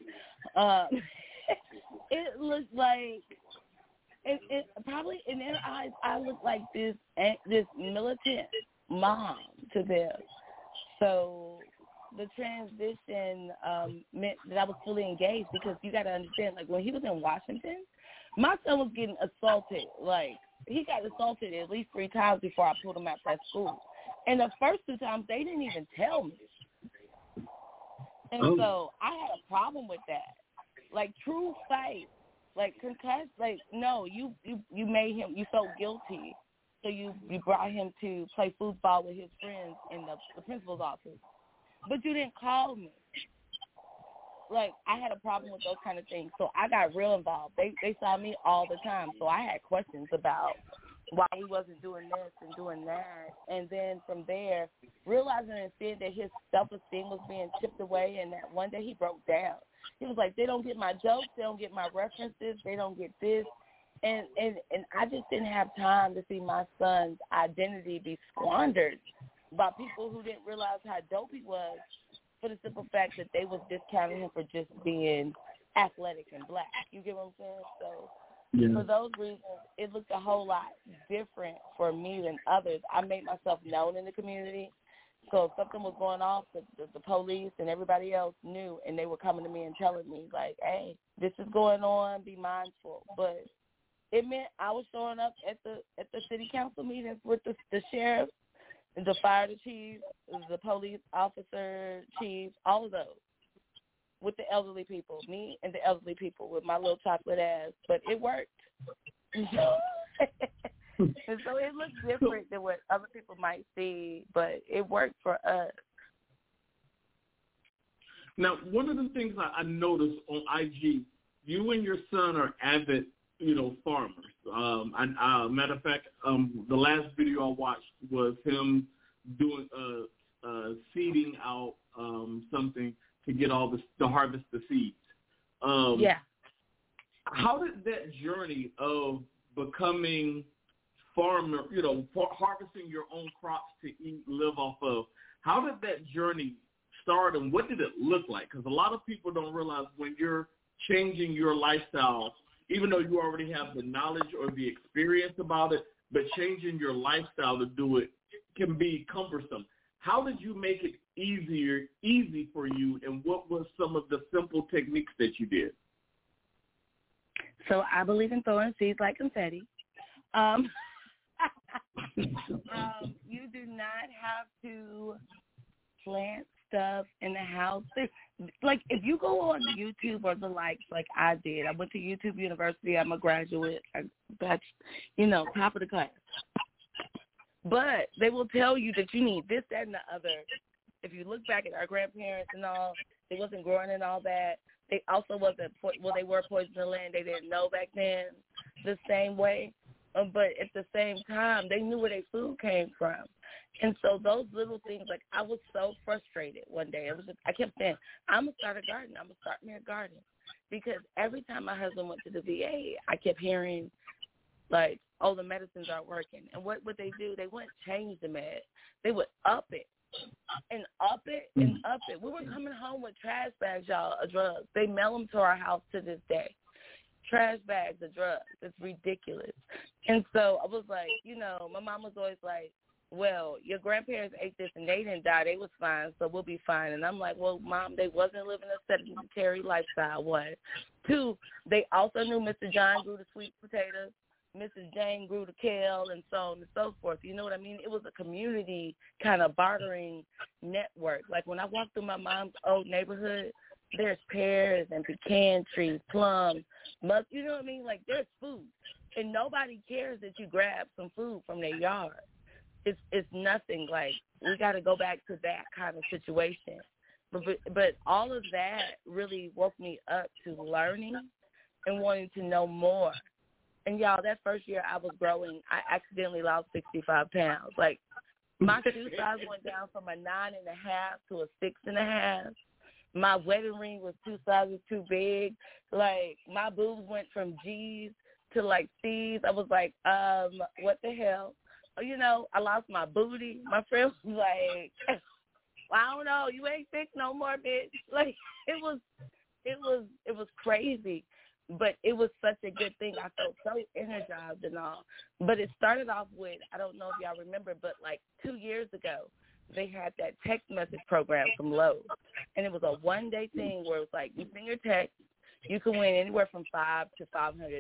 It looked like it probably in their eyes I looked like this militant mom to them. So the transition meant that I was fully engaged, because you got to understand, like, when he was in Washington, my son was getting assaulted. Like, he got assaulted at least 3 times before I pulled him out that school. And the first 2 times, they didn't even tell me. And so I had a problem with that. Like, true fight, like, concussed, like, no, you made him, you felt guilty. So you brought him to play football with his friends in the principal's office. But you didn't call me. Like, I had a problem with those kind of things. So I got real involved. They saw me all the time. So I had questions about why we wasn't doing this and doing that. And then from there, realizing and seeing that his self-esteem was being chipped away, and that one day he broke down. He was like, they don't get my jokes. They don't get my references. They don't get this. And I just didn't have time to see my son's identity be squandered by people who didn't realize how dope he was, for the simple fact that they was discounting him for just being athletic and black. You get what I'm saying? So for those reasons, it looked a whole lot different for me than others. I made myself known in the community. So if something was going off, the police and everybody else knew, and they were coming to me and telling me, like, hey, this is going on, be mindful. But it meant I was showing up at the city council meetings with the sheriff, the fire chief, the police officer chief, all of those, with the elderly people, me and the elderly people with my little chocolate ass. But it worked. And so it looks different than what other people might see, but it worked for us. Now, one of the things I noticed on IG, you and your son are avid, farmers. Matter of fact, the last video I watched was him doing seeding out something to get all to harvest the seeds. How did that journey of becoming farmer, harvesting your own crops to eat, live off of, how did that journey start, and what did it look like? Because a lot of people don't realize when you're changing your lifestyle, even though you already have the knowledge or the experience about it, but changing your lifestyle to do it can be cumbersome. How did you make it easy for you, and what were some of the simple techniques that you did? So I believe in throwing seeds like confetti. You do not have to plant stuff in the house. Like, if you go on YouTube or the likes, like I did, I went to YouTube University. I'm a graduate. That's, top of the class. But they will tell you that you need this, that, and the other. If you look back at our grandparents and all, they wasn't growing and all that. They also wasn't, they were poisoning the land. They didn't know back then the same way. But at the same time, they knew where their food came from. And so those little things, like, I was so frustrated one day. I kept saying, I'm going to start a garden. I'm going to start me a garden. Because every time my husband went to the VA, I kept hearing, like, oh, the medicines aren't working. And what would they do? They wouldn't change the med. They would up it and up it and up it. We were coming home with trash bags, y'all, of drugs. They mail them to our house to this day. Trash bags of drugs. It's ridiculous. And so I was like, my mom was always like, well, your grandparents ate this and they didn't die. They was fine, so we'll be fine. And I'm like, well, Mom, they wasn't living a sedentary lifestyle, one. Two, they also knew Mr. John grew the sweet potatoes, Mrs. Jane grew the kale, and so on and so forth. You know what I mean? It was a community kind of bartering network. Like, when I walked through my mom's old neighborhood, there's pears and pecan trees, plums, you know what I mean? Like, there's food. And nobody cares that you grab some food from their yard. It's nothing. Like, we got to go back to that kind of situation. But all of that really woke me up to learning and wanting to know more. And, y'all, that first year I was growing, I accidentally lost 65 pounds. Like, my shoe size went down from a 9.5 to a 6.5. My wedding ring was 2 sizes too big. Like, my boobs went from G's to, like, C's. I was like, what the hell? You know, I lost my booty. My friend was like, well, I don't know. You ain't thick no more, bitch. Like, it was crazy. But it was such a good thing. I felt so energized and all. But it started off with, I don't know if y'all remember, but like 2 years ago, they had that text message program from Lowe's. And it was a one-day thing where it was like, you send your text, you can win anywhere from $500 to $500.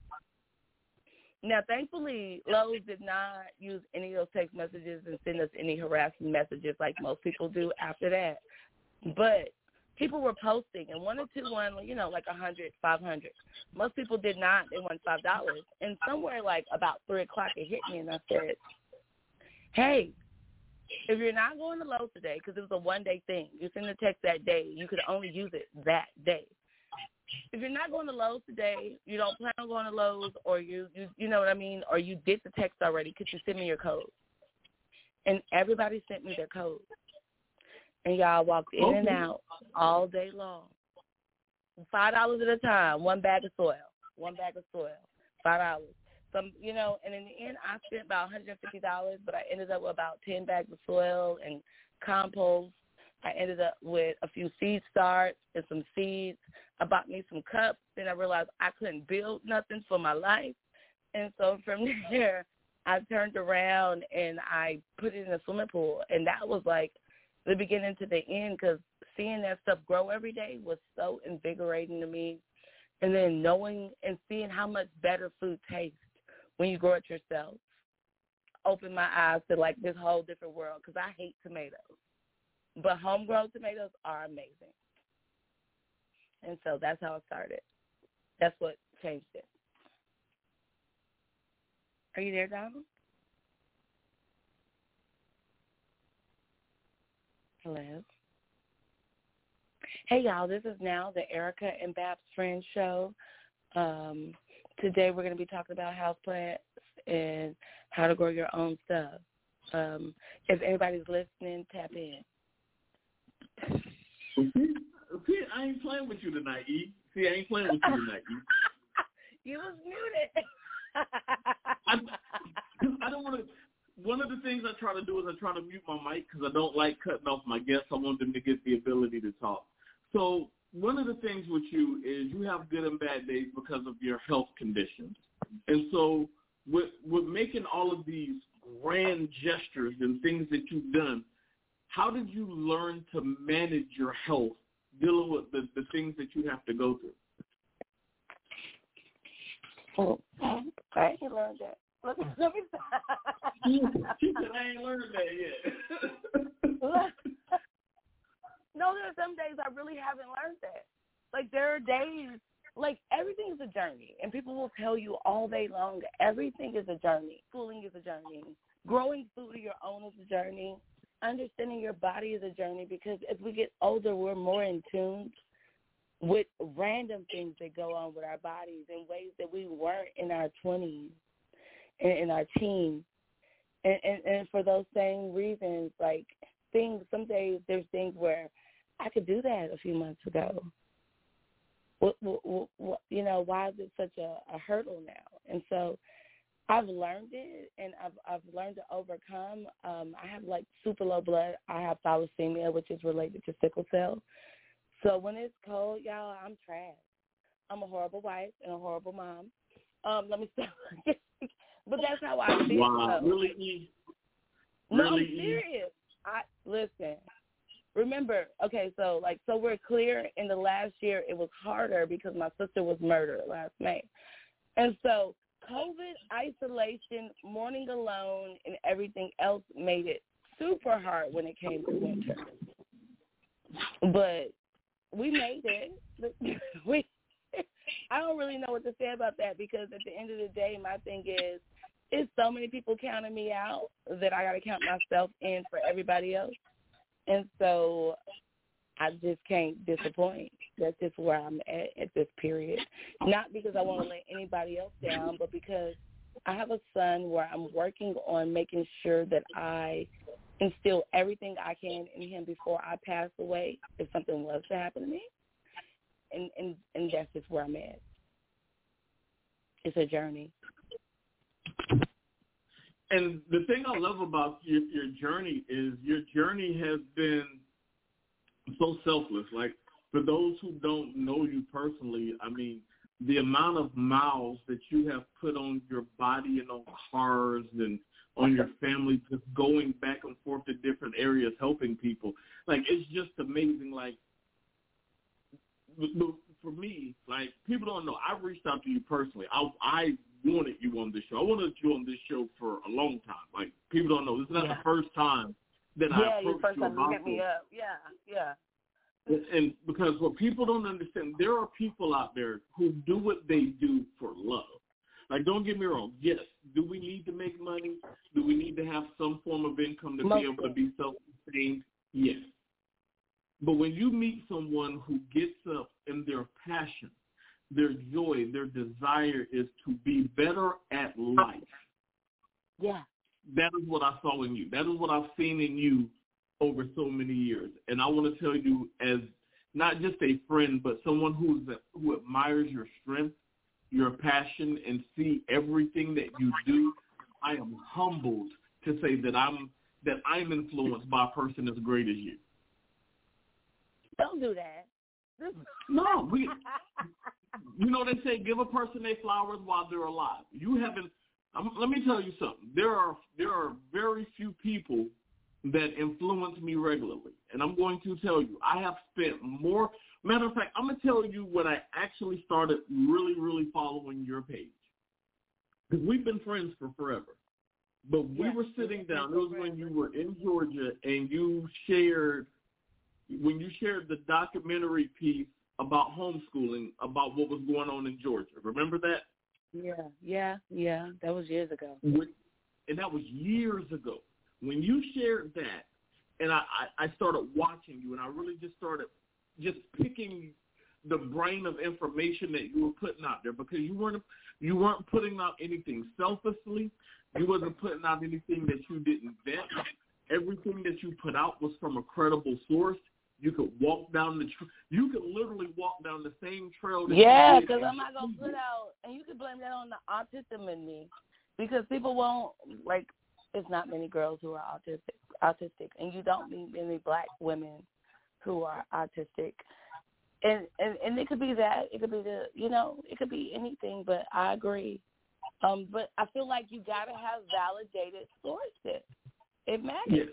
Now, thankfully, Lowe's did not use any of those text messages and send us any harassing messages like most people do after that. But people were posting, and 1 or 2 won, you know, like 100, 500. Most people did not. They won $5. And somewhere like about 3 o'clock, it hit me, and I said, hey, if you're not going to Lowe's today, because it was a one-day thing, you send a text that day, you could only use it that day. If you're not going to Lowe's today, you don't plan on going to Lowe's, or you know what I mean, or you did the text already, could you send me your code? And everybody sent me their code. And y'all walked in and out all day long. $5 at a time, 1 bag of soil, $5. Some, you know, and in the end, I spent about $150, but I ended up with about 10 bags of soil and compost. I ended up with a few seed starts and some seeds. I bought me some cups. Then I realized I couldn't build nothing for my life. And so from there, I turned around and I put it in a swimming pool. And that was like the beginning to the end, because seeing that stuff grow every day was so invigorating to me. And then knowing and seeing how much better food tastes when you grow it yourself opened my eyes to like this whole different world, because I hate tomatoes. But homegrown tomatoes are amazing. And so that's how it started. That's what changed it. Are you there, Donald? Hello. Hey, y'all. This is now the Erica and Babs Friends Show. Today we're going to be talking about houseplants and how to grow your own stuff. If anybody's listening, tap in. See, I ain't playing with you tonight, E. See, I ain't playing with you tonight, E. You was muted. I don't want to. One of the things I try to do is I try to mute my mic because I don't like cutting off my guests. I want them to get the ability to talk. So one of the things with you is you have good and bad days because of your health conditions. And so with making all of these grand gestures and things that you've done, how did you learn to manage your health dealing with the things that you have to go through? Oh, I ain't learned that. Let me She said, I ain't learned that yet. No, there are some days I really haven't learned that. Like, there are days, like, everything's a journey. And people will tell you all day long that everything is a journey. Schooling is a journey. Growing food of your own is a journey. Understanding your body is a journey, because as we get older, we're more in tune with random things that go on with our bodies in ways that we weren't in our 20s and in our teens. And for those same reasons, like things, some days there's things where I could do that a few months ago. What, you know, why is it such a hurdle now? And so I've learned it, and I've learned to overcome. I have, like, super low blood. I have thalassemia, which is related to sickle cell. So when it's cold, y'all, I'm trash. I'm a horrible wife and a horrible mom. Let me stop. But that's how I feel. Wow, really? No, I'm serious. Listen. Remember, okay, so we're clear. In the last year, it was harder because my sister was murdered last May. And so COVID, isolation, mourning alone, and everything else made it super hard when it came to winter. But we made it. I don't really know what to say about that because at the end of the day, my thing is, it's so many people counting me out that I got to count myself in for everybody else. And so I just can't disappoint. That's just where I'm at this period. Not because I want to let anybody else down, but because I have a son where I'm working on making sure that I instill everything I can in him before I pass away if something was to happen to me. And that's just where I'm at. It's a journey. And the thing I love about your journey is your journey has been so selfless. Like, for those who don't know you personally, I mean, the amount of miles that you have put on your body and on cars and on your family, just going back and forth to different areas, helping people. Like, it's just amazing. Like, for me, like, people don't know, I reached out to you personally. I wanted you on this show. I wanted you on this show for a long time. Like, people don't know. This is not the first time that I approached you about hit me up. Yeah. And because what people don't understand, there are people out there who do what they do for love. Like, don't get me wrong. Yes, do we need to make money? Do we need to have some form of income to be able to be self-sustained? Yes. But when you meet someone who gets up and their passion, their joy, their desire is to be better at life. Yeah. That is what I saw in you. That is what I've seen in you over so many years. And I want to tell you, as not just a friend, but someone who admires your strength, your passion, and see everything that you do, I am humbled to say that I'm influenced by a person as great as you. Don't do that. No, you know, they say give a person their flowers while they're alive. You haven't. Let me tell you something. There are very few people that influence me regularly, and I'm going to tell you, I have spent more. Matter of fact, I'm going to tell you when I actually started really, really following your page, because we've been friends for forever. But we were sitting down. It was when you were in Georgia, and you shared the documentary piece about homeschooling, about what was going on in Georgia. Remember that? Yeah. That was years ago. And that was years ago. When you shared that, and I started watching you, and I really just started just picking the brain of information that you were putting out there, because you weren't putting out anything selflessly. You wasn't putting out anything that you didn't vet. Everything that you put out was from a credible source. You could walk down you could literally walk down the same trail. Yeah, because I'm not going to put out, and you can blame that on the autism in me, because people won't, like, there's not many girls who are autistic, and you don't meet many black women who are autistic. And it could be that. It could be it could be anything, but I agree. But I feel like you got to have validated sources. It matters. Yes.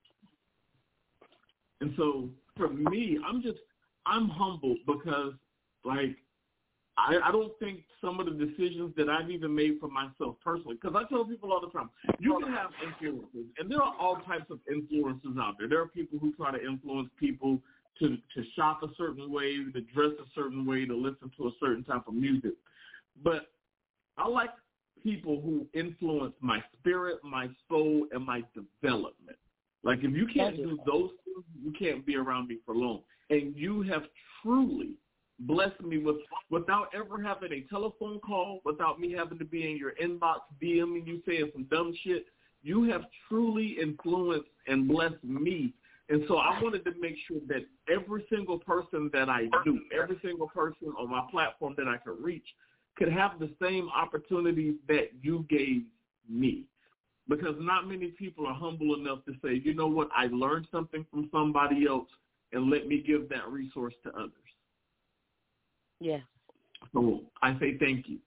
And so for me, I'm humbled because, like, I don't think some of the decisions that I've even made for myself personally, because I tell people all the time, you can have influences, and there are all types of influences out there. There are people who try to influence people to shop a certain way, to dress a certain way, to listen to a certain type of music. But I like people who influence my spirit, my soul, and my development. Like, if you can't do those things, you can't be around me for long. And you have truly blessed me without ever having a telephone call, without me having to be in your inbox DMing you saying some dumb shit. You have truly influenced and blessed me. And so I wanted to make sure that every single person that I do, every single person on my platform that I could reach, could have the same opportunities that you gave me. Because not many people are humble enough to say, you know what, I learned something from somebody else, and let me give that resource to others. Yeah. So I say thank you.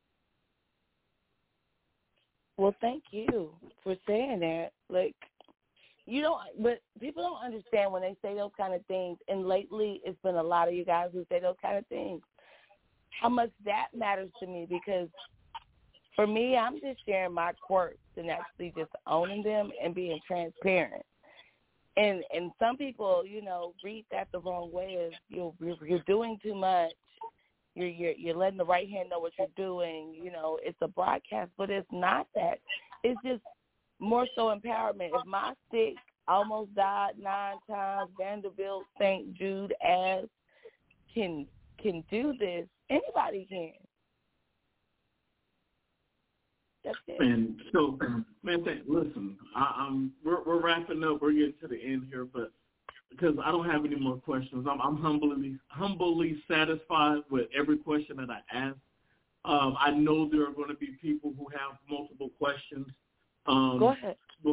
Well, thank you for saying that. Like, but people don't understand when they say those kind of things, and lately it's been a lot of you guys who say those kind of things, how much that matters to me, because for me, I'm just sharing my quirks and actually just owning them and being transparent. And some people, read that the wrong way as you're doing too much. You're letting the right hand know what you're doing. It's a broadcast, but it's not that. It's just more so empowerment. If my stick almost died 9 times, Vanderbilt, St. Jude ass can do this, anybody can. That's it. And so, man, listen, we're wrapping up. We're getting to the end here, but because I don't have any more questions, I'm humbly satisfied with every question that I ask. I know there are going to be people who have multiple questions. Go ahead.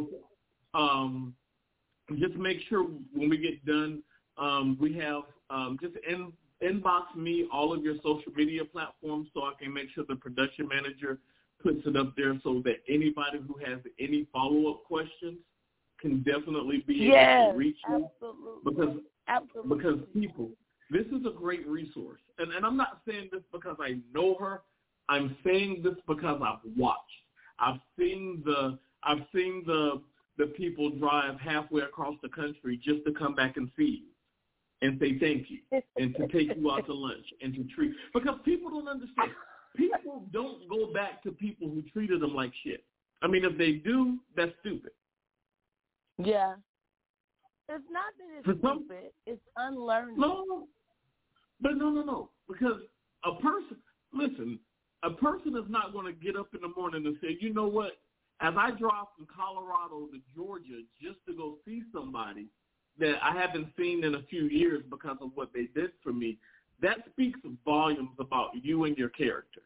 Just make sure when we get done, we have just inbox me all of your social media platforms so I can make sure the production manager puts it up there so that anybody who has any follow-up questions can definitely be able to reach you. Absolutely. Because people, this is a great resource. And I'm not saying this because I know her. I'm saying this because I've watched. I've seen the people drive halfway across the country just to come back and see you and say thank you and to take you out to lunch and to treat. Because people don't understand. People don't go back to people who treated them like shit. I mean, if they do, that's stupid. Yeah. It's not that it's stupid. It's unlearning. No. But no. Because a person is not going to get up in the morning and say, you know what, as I drive from Colorado to Georgia just to go see somebody that I haven't seen in a few years because of what they did for me, that speaks volumes about you and your character.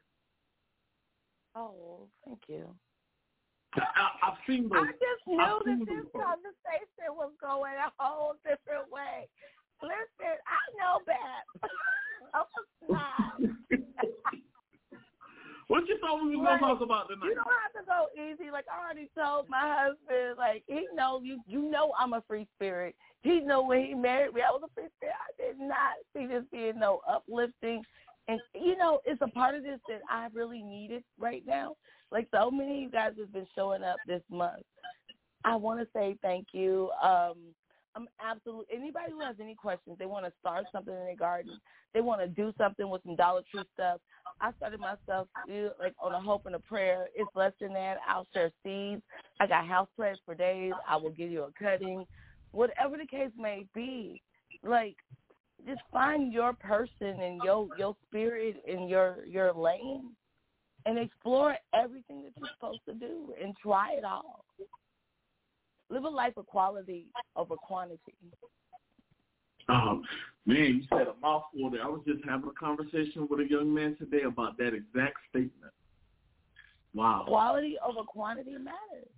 Oh, thank you. I've seen those. I just knew that this conversation was going a whole different way. Listen, I know that. I'm a What you thought we were going to talk about tonight? You don't have to go easy. Like, I already told my husband, like, he knows you know I'm a free spirit. He know when he married me, I was a free spirit. I did not see this being no uplifting. And, it's a part of this that I really needed right now. Like, so many of you guys have been showing up this month. I want to say thank you. I'm absolutely, anybody who has any questions, they want to start something in their garden, they want to do something with some Dollar Tree stuff. I started myself like on a hope and a prayer. It's less than that. I'll share seeds. I got house plants for days. I will give you a cutting. Whatever the case may be, like, just find your person and your spirit and your lane and explore everything that you're supposed to do and try it all. Live a life of quality over quantity. Man, you said a mouthful there. I was just having a conversation with a young man today about that exact statement. Wow. Quality over quantity matters.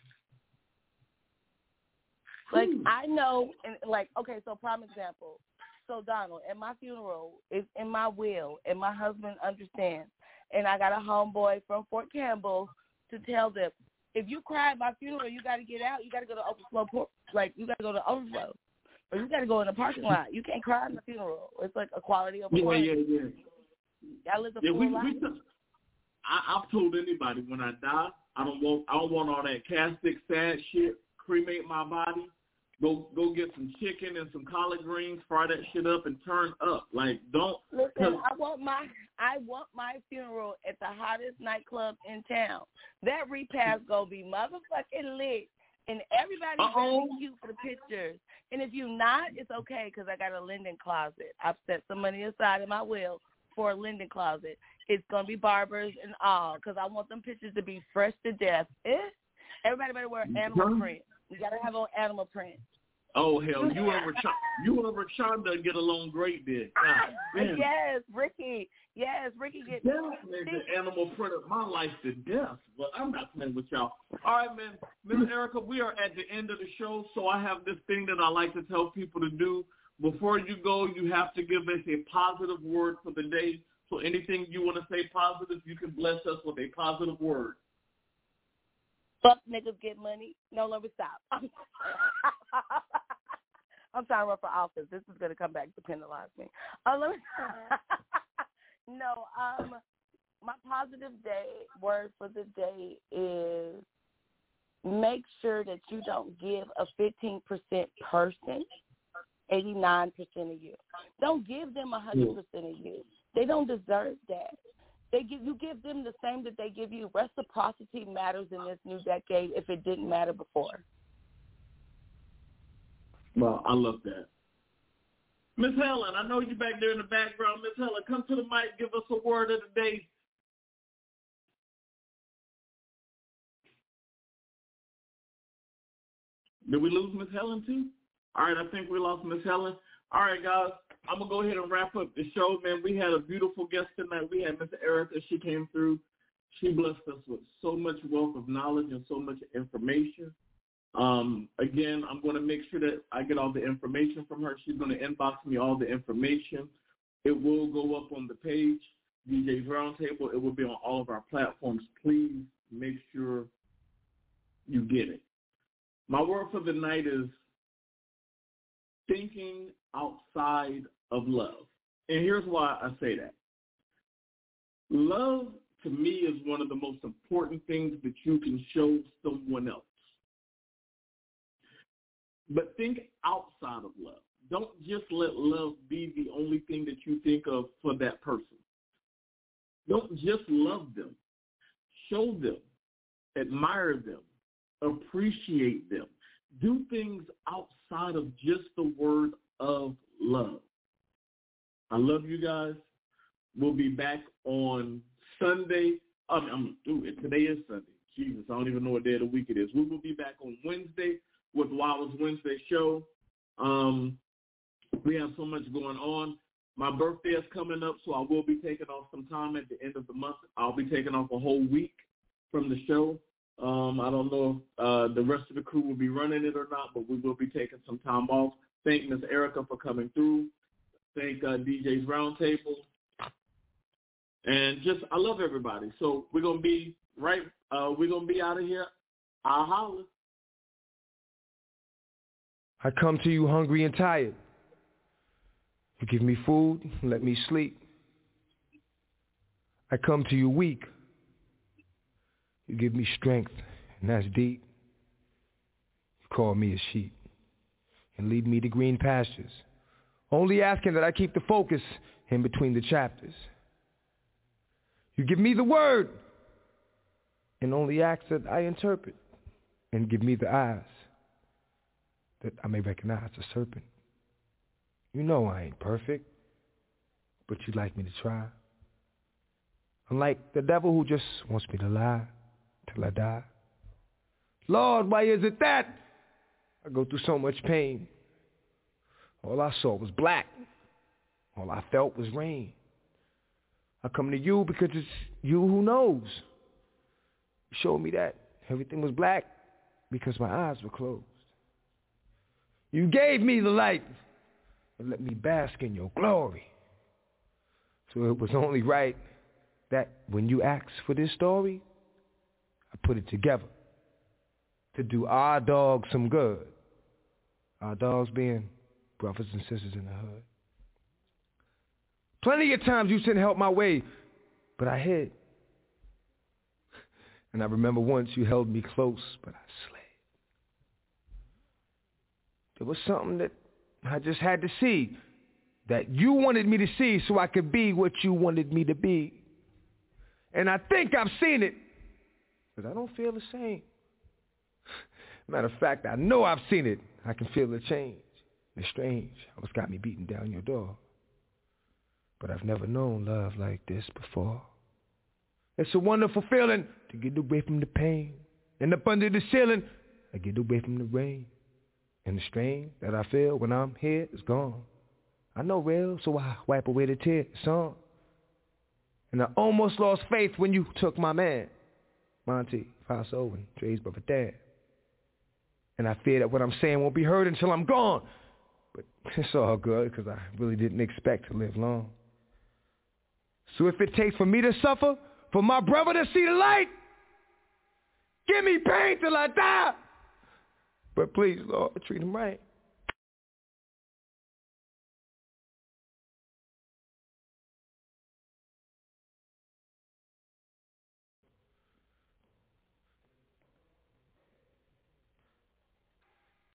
Like, I know, and like, okay, so prime example. So, Donald, at my funeral, it's in my will, and my husband understands, and I got a homeboy from Fort Campbell to tell them, if you cry at my funeral, you got to get out. You got to go to overflow, you got to go to overflow, or you got to go in the parking lot. You can't cry at the funeral. It's like equality over quantity. Yeah. I live a full life. I've told anybody when I die, I don't want all that castic sad shit. Cremate my body. Go get some chicken and some collard greens, fry that shit up, and turn up. Like, don't. Listen, I want my funeral at the hottest nightclub in town. That repast gonna be motherfucking lit, and everybody's gonna be cute for the pictures. And if you not, it's okay because I got a linen closet. I've set some money aside in my will for a linen closet. It's gonna be barbers and all because I want them pictures to be fresh to death. Everybody better wear animal print. You gotta have on animal print. Oh hell, you and Rachonda get along great, then. Yes, Ricky. Yes, Ricky gets the animal print of my life to death. But I'm not playing with y'all. All right, man. Miss Erica, we are at the end of the show, so I have this thing that I like to tell people to do. Before you go, you have to give us a positive word for the day. So anything you want to say positive, you can bless us with a positive word. Fuck niggas get money. No, let me stop. I'm trying to run for office. This is going to come back to penalize me. My positive word for the day is make sure that you don't give a 15% person 89% of you. Don't give them 100% of you. They don't deserve that. You give them the same that they give you. Reciprocity matters in this new decade if it didn't matter before. Well, I love that. Miss Helen, I know you're back there in the background. Miss Helen, come to the mic. Give us a word of the day. Did we lose Miss Helen too? All right, I think we lost Miss Helen. All right, guys, I'm going to go ahead and wrap up the show, man. We had a beautiful guest tonight. We had Miss Erica. She came through. She blessed us with so much wealth of knowledge and so much information. Again, I'm going to make sure that I get all the information from her. She's going to inbox me all the information. It will go up on the page, DJ's Roundtable. It will be on all of our platforms. Please make sure you get it. My word for the night is thinking outside of love. And here's why I say that. Love, to me, is one of the most important things that you can show someone else. But think outside of love. Don't just let love be the only thing that you think of for that person. Don't just love them. Show them. Admire them. Appreciate them. Do things outside of just the word of love. I love you guys. We'll be back on Sunday. Today is Sunday. Jesus, I don't even know what day of the week it is. We will be back on Wednesday with Wild's Wednesday show. We have so much going on. My birthday is coming up, so I will be taking off some time at the end of the month. I'll be taking off a whole week from the show. I don't know if the rest of the crew will be running it or not, but we will be taking some time off. Thank Ms. Erica for coming through. Thank DJ's Roundtable. And I love everybody. So we're going to be we're going to be out of here. I'll holler. I come to you hungry and tired. You give me food, let me sleep. I come to you weak. You give me strength, and that's deep. You call me a sheep and lead me to green pastures, only asking that I keep the focus in between the chapters. You give me the word and only ask that I interpret, and give me the eyes that I may recognize a serpent. You know I ain't perfect, but you'd like me to try. Unlike the devil who just wants me to lie till I die. Lord, why is it that I go through so much pain? All I saw was black. All I felt was rain. I come to you because it's you who knows. You showed me that everything was black because my eyes were closed. You gave me the light and let me bask in your glory. So it was only right that when you asked for this story, I put it together to do our dogs some good. Our dogs being brothers and sisters in the hood. Plenty of times you sent help my way, but I hid. And I remember once you held me close, but I slid. There was something that I just had to see, that you wanted me to see so I could be what you wanted me to be. And I think I've seen it, but I don't feel the same. Matter of fact, I know I've seen it. I can feel the change. It's strange. What's got me beating down your door. But I've never known love like this before. It's a wonderful feeling to get away from the pain. And up under the ceiling, I get away from the rain. And the strain that I feel when I'm here is gone. I know real, so I wipe away the tears. It's on. And I almost lost faith when you took my man, Monty, Faso, and Dre's brother Dad. And I fear that what I'm saying won't be heard until I'm gone. But it's all good, because I really didn't expect to live long. So if it takes for me to suffer, for my brother to see the light, give me pain till I die. But please, Lord, treat him right.